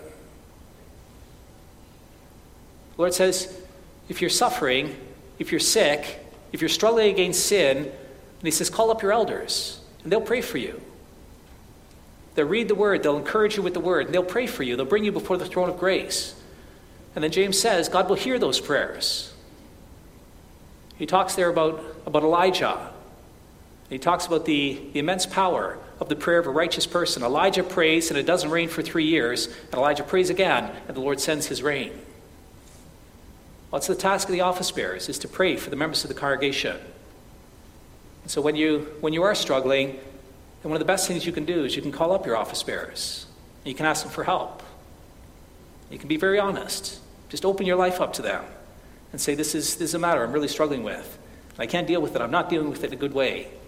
The Lord says, if you're suffering, if you're sick, if you're struggling against sin, and he says, call up your elders, and they'll pray for you. They'll read the word, they'll encourage you with the word, and they'll pray for you. They'll bring you before the throne of grace. And then James says, God will hear those prayers. He talks there about, about Elijah. He talks about the, the immense power of the prayer of a righteous person. Elijah prays, and it doesn't rain for three years. And Elijah prays again, and the Lord sends his rain. What's the task of the office bearers? Is to pray for the members of the congregation. And so when you when you are struggling, then one of the best things you can do is you can call up your office bearers. And you can ask them for help. You can be very honest. Just open your life up to them and say, this is, this is a matter I'm really struggling with. I can't deal with it. I'm not dealing with it in a good way. And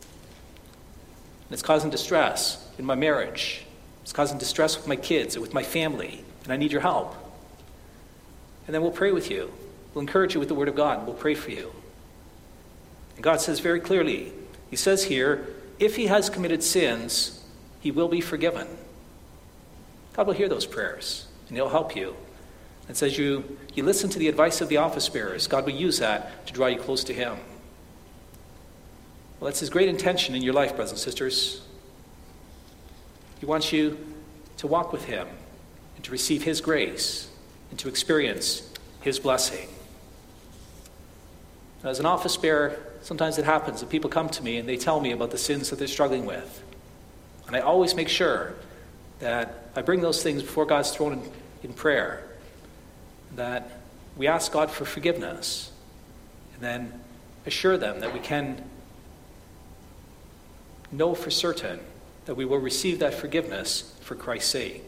it's causing distress in my marriage. It's causing distress with my kids and with my family. And I need your help. And then we'll pray with you. We'll encourage you with the word of God. And we'll pray for you. And God says very clearly, he says here, if he has committed sins, he will be forgiven. God will hear those prayers, and he'll help you. And says you, you listen to the advice of the office bearers, God will use that to draw you close to him. Well, that's his great intention in your life, brothers and sisters. He wants you to walk with him and to receive his grace and to experience his blessing. As an office bearer, sometimes it happens that people come to me and they tell me about the sins that they're struggling with. And I always make sure that I bring those things before God's throne in, in prayer, that we ask God for forgiveness, and then assure them that we can know for certain that we will receive that forgiveness for Christ's sake.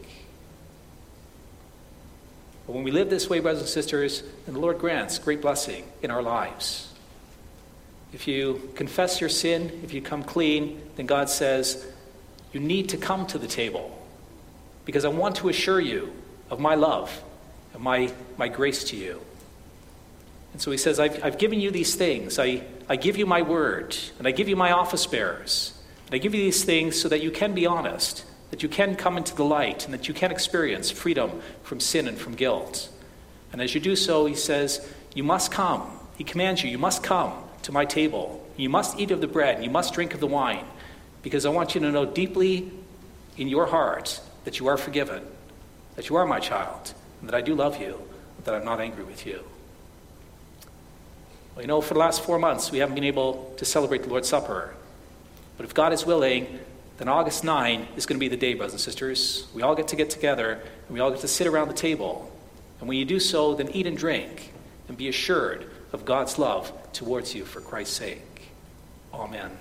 But when we live this way, brothers and sisters, then the Lord grants great blessing in our lives. If you confess your sin, if you come clean, then God says, you need to come to the table because I want to assure you of my love and my, my grace to you. And so he says, I've, I've given you these things. I, I give you my word, and I give you my office bearers. And I give you these things so that you can be honest, that you can come into the light, and that you can experience freedom from sin and from guilt. And as you do so, he says, you must come. He commands you, you must come to my table. You must eat of the bread, and you must drink of the wine, because I want you to know deeply in your heart that you are forgiven, that you are my child, and that I do love you, and that I'm not angry with you. Well, you know, for the last four months, we haven't been able to celebrate the Lord's Supper. But if God is willing, then August ninth is going to be the day, brothers and sisters. We all get to get together, and we all get to sit around the table. And when you do so, then eat and drink, and be assured of God's love towards you for Christ's sake. Amen.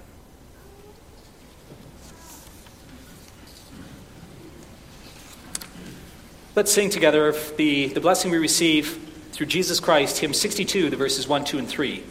Let's sing together the, the blessing we receive through Jesus Christ, hymn sixty-two, the verses one, two, and three.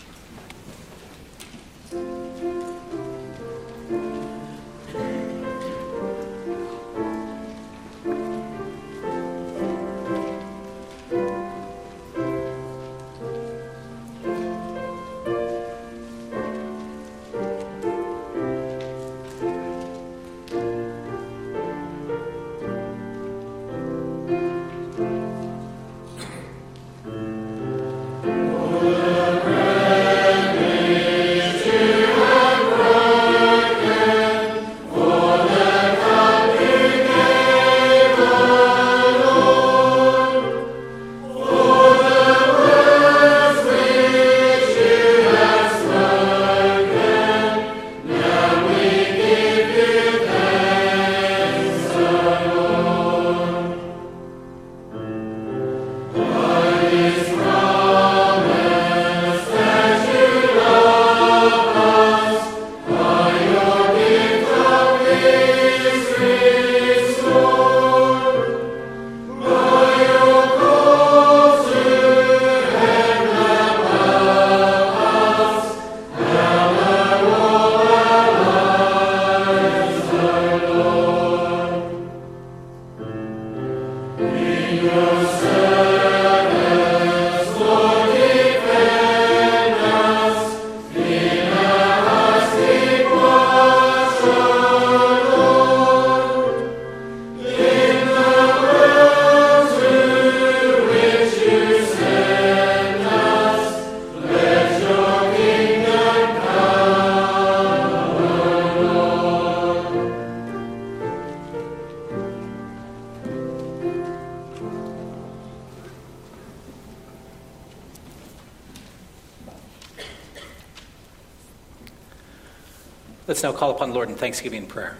Let's now call upon the Lord in thanksgiving and prayer.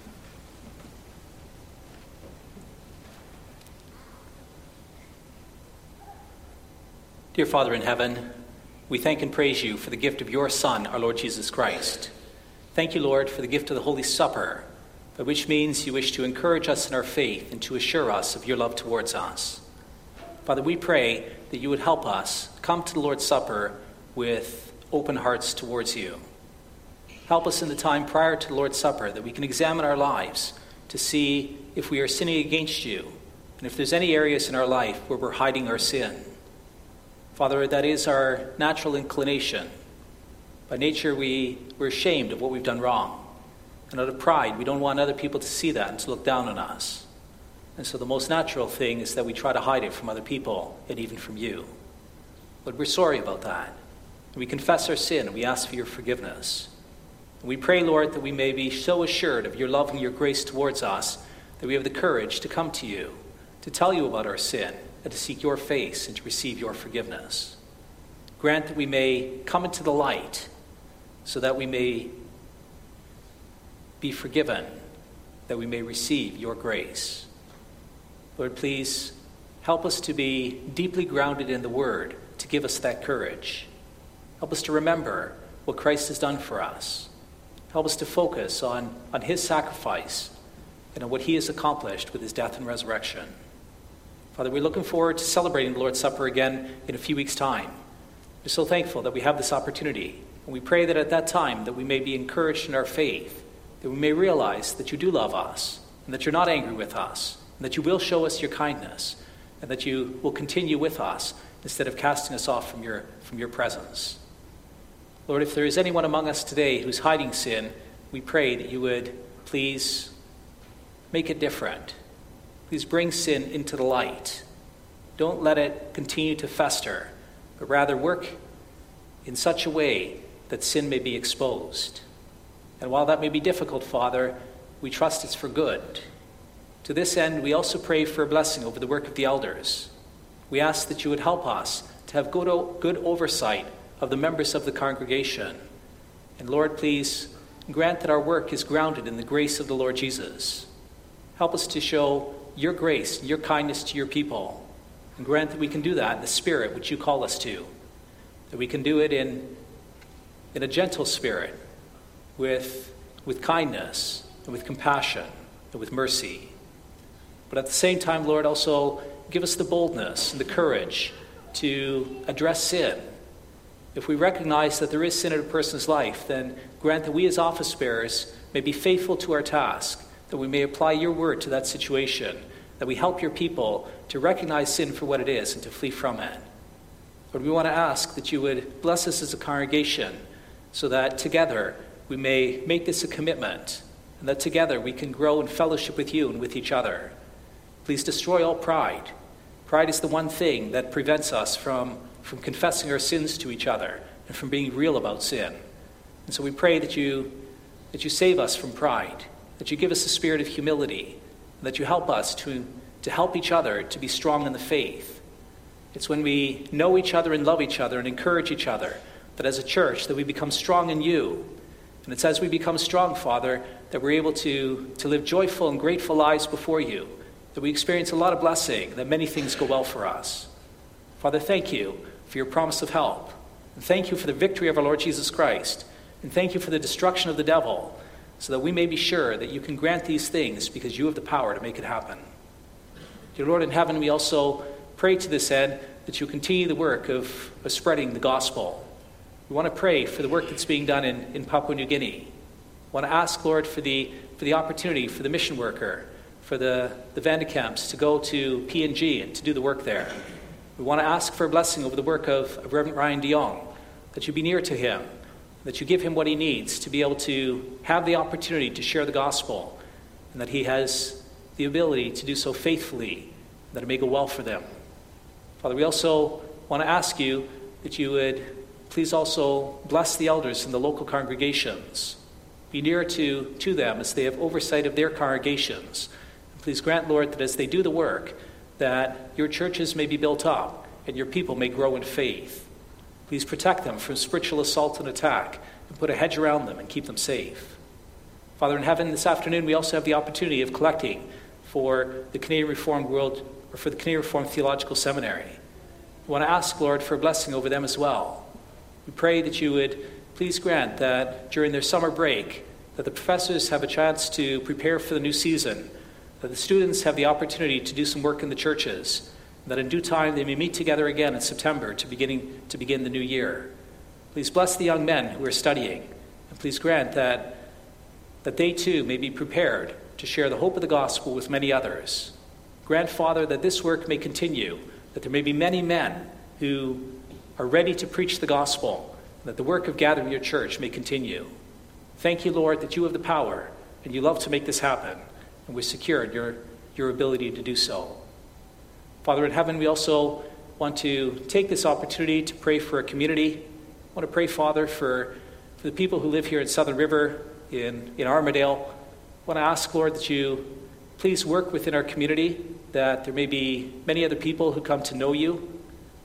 Dear Father in heaven, we thank and praise you for the gift of your Son, our Lord Jesus Christ. Thank you, Lord, for the gift of the Holy Supper, by which means you wish to encourage us in our faith and to assure us of your love towards us. Father, we pray that you would help us come to the Lord's Supper with open hearts towards you. Help us in the time prior to the Lord's Supper that we can examine our lives to see if we are sinning against you and if there's any areas in our life where we're hiding our sin. Father, that is our natural inclination. By nature, we, we're ashamed of what we've done wrong. And out of pride, we don't want other people to see that and to look down on us. And so the most natural thing is that we try to hide it from other people and even from you. But we're sorry about that. And we confess our sin and we ask for your forgiveness. And we pray, Lord, that we may be so assured of your love and your grace towards us that we have the courage to come to you, to tell you about our sin, and to seek your face and to receive your forgiveness. Grant that we may come into the light so that we may be forgiven, that we may receive your grace. Lord, please help us to be deeply grounded in the Word to give us that courage. Help us to remember what Christ has done for us. Help us to focus on, on his sacrifice and on what he has accomplished with his death and resurrection. Father, we're looking forward to celebrating the Lord's Supper again in a few weeks' time. We're so thankful that we have this opportunity. And we pray that at that time that we may be encouraged in our faith, that we may realize that you do love us, and that you're not angry with us, and that you will show us your kindness, and that you will continue with us instead of casting us off from your, from your presence. Lord, if there is anyone among us today who's hiding sin, we pray that you would please make it different. Please bring sin into the light. Don't let it continue to fester, but rather work in such a way that sin may be exposed. And while that may be difficult, Father, we trust it's for good. To this end, we also pray for a blessing over the work of the elders. We ask that you would help us to have good, good oversight of the members of the congregation. And Lord, please And grant that our work is grounded in the grace of the Lord Jesus. Help us to show your grace and your kindness to your people. And grant that we can do that in the spirit which you call us to. That we can do it in, in a gentle spirit, with, with kindness, and with compassion, and with mercy. But at the same time, Lord, also give us the boldness and the courage to address sin. If we recognize that there is sin in a person's life, then grant that we as office bearers may be faithful to our task, that we may apply your word to that situation, that we help your people to recognize sin for what it is and to flee from it. Lord, we want to ask that you would bless us as a congregation so that together we may make this a commitment and that together we can grow in fellowship with you and with each other. Please destroy all pride. Pride is the one thing that prevents us from, from confessing our sins to each other and from being real about sin. And so we pray that you, that you save us from pride, that you give us a spirit of humility, and that you help us to, to help each other to be strong in the faith. It's when we know each other and love each other and encourage each other that as a church that we become strong in you. And it's as we become strong, Father, that we're able to, to live joyful and grateful lives before you, that we experience a lot of blessing, that many things go well for us. Father, thank you for your promise of help. And thank you for the victory of our Lord Jesus Christ. And thank you for the destruction of the devil, so that we may be sure that you can grant these things because you have the power to make it happen. Dear Lord in heaven, we also pray to this end that you continue the work of, of spreading the gospel. We want to pray for the work that's being done in, in Papua New Guinea. We want to ask, Lord, for the, for the opportunity for the mission worker, for the, the Vandecamps to go to P N G and to do the work there. We want to ask for a blessing over the work of, of Reverend Ryan DeYoung, that you be near to him, that you give him what he needs to be able to have the opportunity to share the gospel, and that he has the ability to do so faithfully, that it may go well for them. Father, we also want to ask you that you would please also bless the elders in the local congregations. Be near to, to them as they have oversight of their congregations. Please grant, Lord, that as they do the work, that your churches may be built up and your people may grow in faith. Please protect them from spiritual assault and attack and put a hedge around them and keep them safe. Father in heaven, this afternoon we also have the opportunity of collecting for the Canadian Reformed World, or for the Canadian Reformed Theological Seminary. We want to ask, Lord, for a blessing over them as well. We pray that you would please grant that during their summer break, that the professors have a chance to prepare for the new season, that the students have the opportunity to do some work in the churches, and that in due time they may meet together again in September to, beginning, to begin the new year. Please bless the young men who are studying, and please grant that, that they too may be prepared to share the hope of the gospel with many others. Grant, Father, that this work may continue, that there may be many men who are ready to preach the gospel, and that the work of gathering your church may continue. Thank you, Lord, that you have the power, and you love to make this happen, and we're secure in your, your ability to do so. Father in heaven, we also want to take this opportunity to pray for a community. I want to pray, Father, for, for the people who live here in Southern River, in, in Armadale. I want to ask, Lord, that you please work within our community, that there may be many other people who come to know you.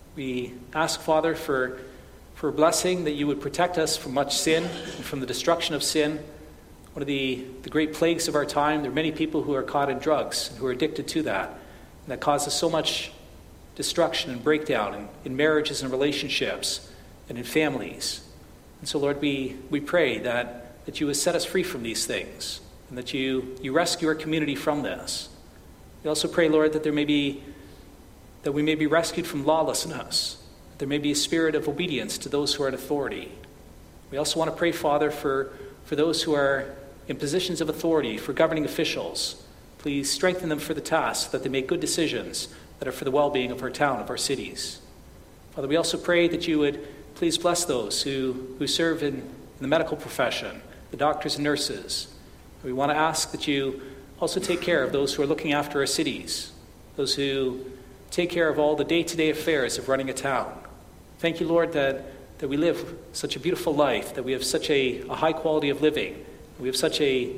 We ask, Father, for, for a blessing, that you would protect us from much sin and from the destruction of sin. One of the, the great plagues of our time, there are many people who are caught in drugs and who are addicted to that, and that causes so much destruction and breakdown in, in marriages and relationships and in families. And so, Lord, we, we pray that, that you would set us free from these things, and that you, you rescue our community from this. We also pray, Lord, that there may be that we may be rescued from lawlessness, that there may be a spirit of obedience to those who are in authority. We also want to pray, Father, for, for those who are in positions of authority, for governing officials. Please strengthen them for the task, that they make good decisions that are for the well-being of our town, of our cities. Father, we also pray that you would please bless those who, who serve in, in the medical profession, the doctors and nurses. We want to ask that you also take care of those who are looking after our cities, those who take care of all the day-to-day affairs of running a town. Thank you, Lord, that, that we live such a beautiful life, that we have such a, a high quality of living, we have such a,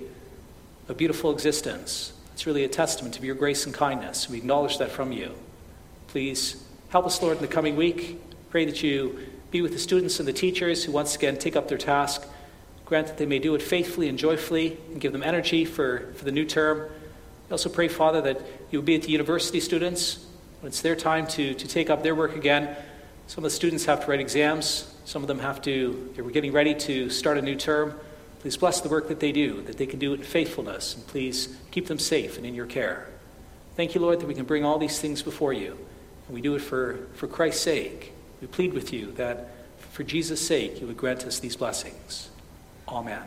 a beautiful existence. It's really a testament to your grace and kindness. We acknowledge that from you. Please help us, Lord, in the coming week. Pray that you be with the students and the teachers who once again take up their task. Grant that they may do it faithfully and joyfully and give them energy for, for the new term. We also pray, Father, that you will be at the university students when it's their time to, to take up their work again. Some of the students have to write exams. Some of them have to, they're getting ready to start a new term. Please bless the work that they do, that they can do it in faithfulness, and please keep them safe and in your care. Thank you, Lord, that we can bring all these things before you, and we do it for, for Christ's sake. We plead with you that for Jesus' sake you would grant us these blessings. Amen.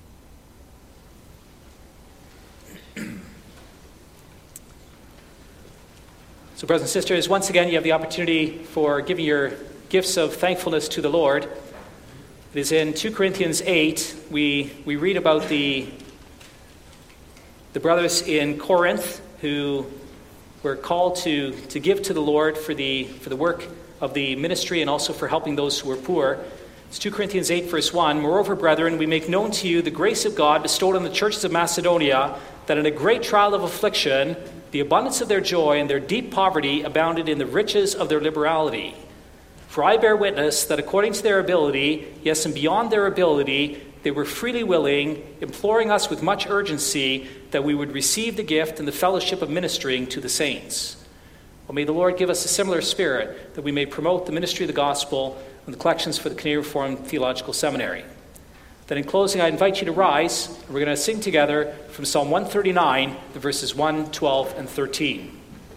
So, brothers and sisters, once again you have the opportunity for giving your gifts of thankfulness to the Lord. It is in two Corinthians eight, we, we read about the, the brothers in Corinth who were called to, to give to the Lord for the, for the work of the ministry and also for helping those who were poor. It's two Corinthians eight, verse one. Moreover, brethren, we make known to you the grace of God bestowed on the churches of Macedonia, that in a great trial of affliction, the abundance of their joy and their deep poverty abounded in the riches of their liberality. For I bear witness that according to their ability, yes, and beyond their ability, they were freely willing, imploring us with much urgency that we would receive the gift and the fellowship of ministering to the saints. Well, may the Lord give us a similar spirit, that we may promote the ministry of the gospel and the collections for the Canadian Reformed Theological Seminary. Then in closing, I invite you to rise, and we're going to sing together from Psalm one thirty-nine, the verses one, twelve, and thirteen.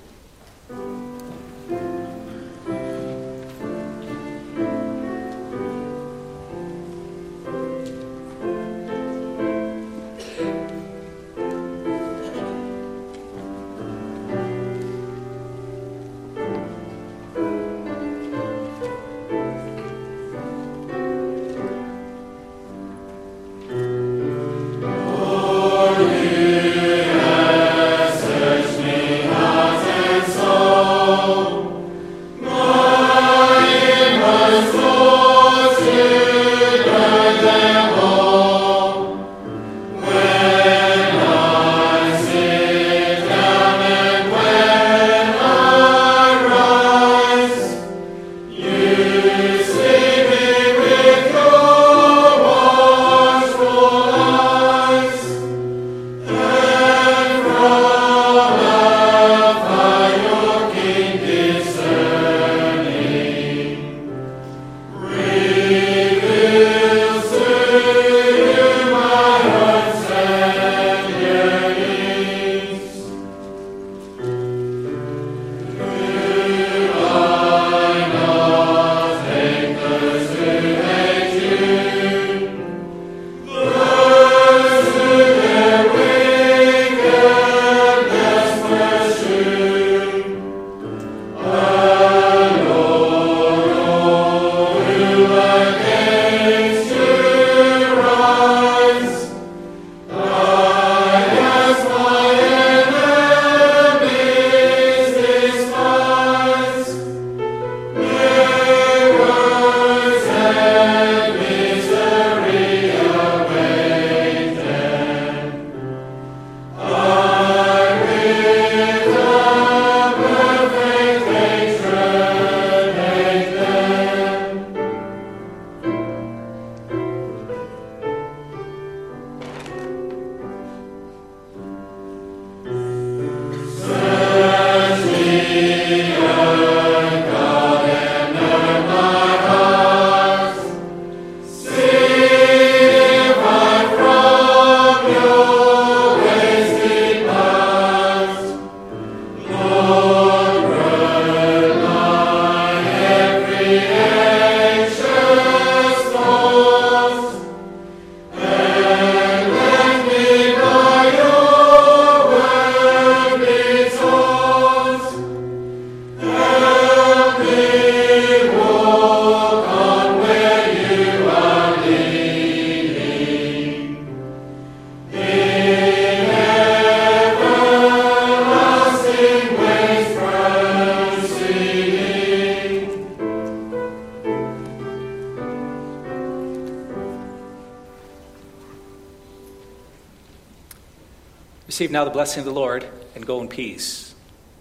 Receive now the blessing of the Lord, and go in peace.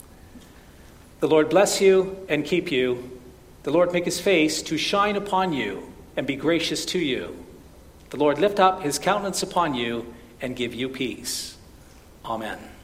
The Lord bless you and keep you. The Lord make his face to shine upon you and be gracious to you. The Lord lift up his countenance upon you and give you peace. Amen.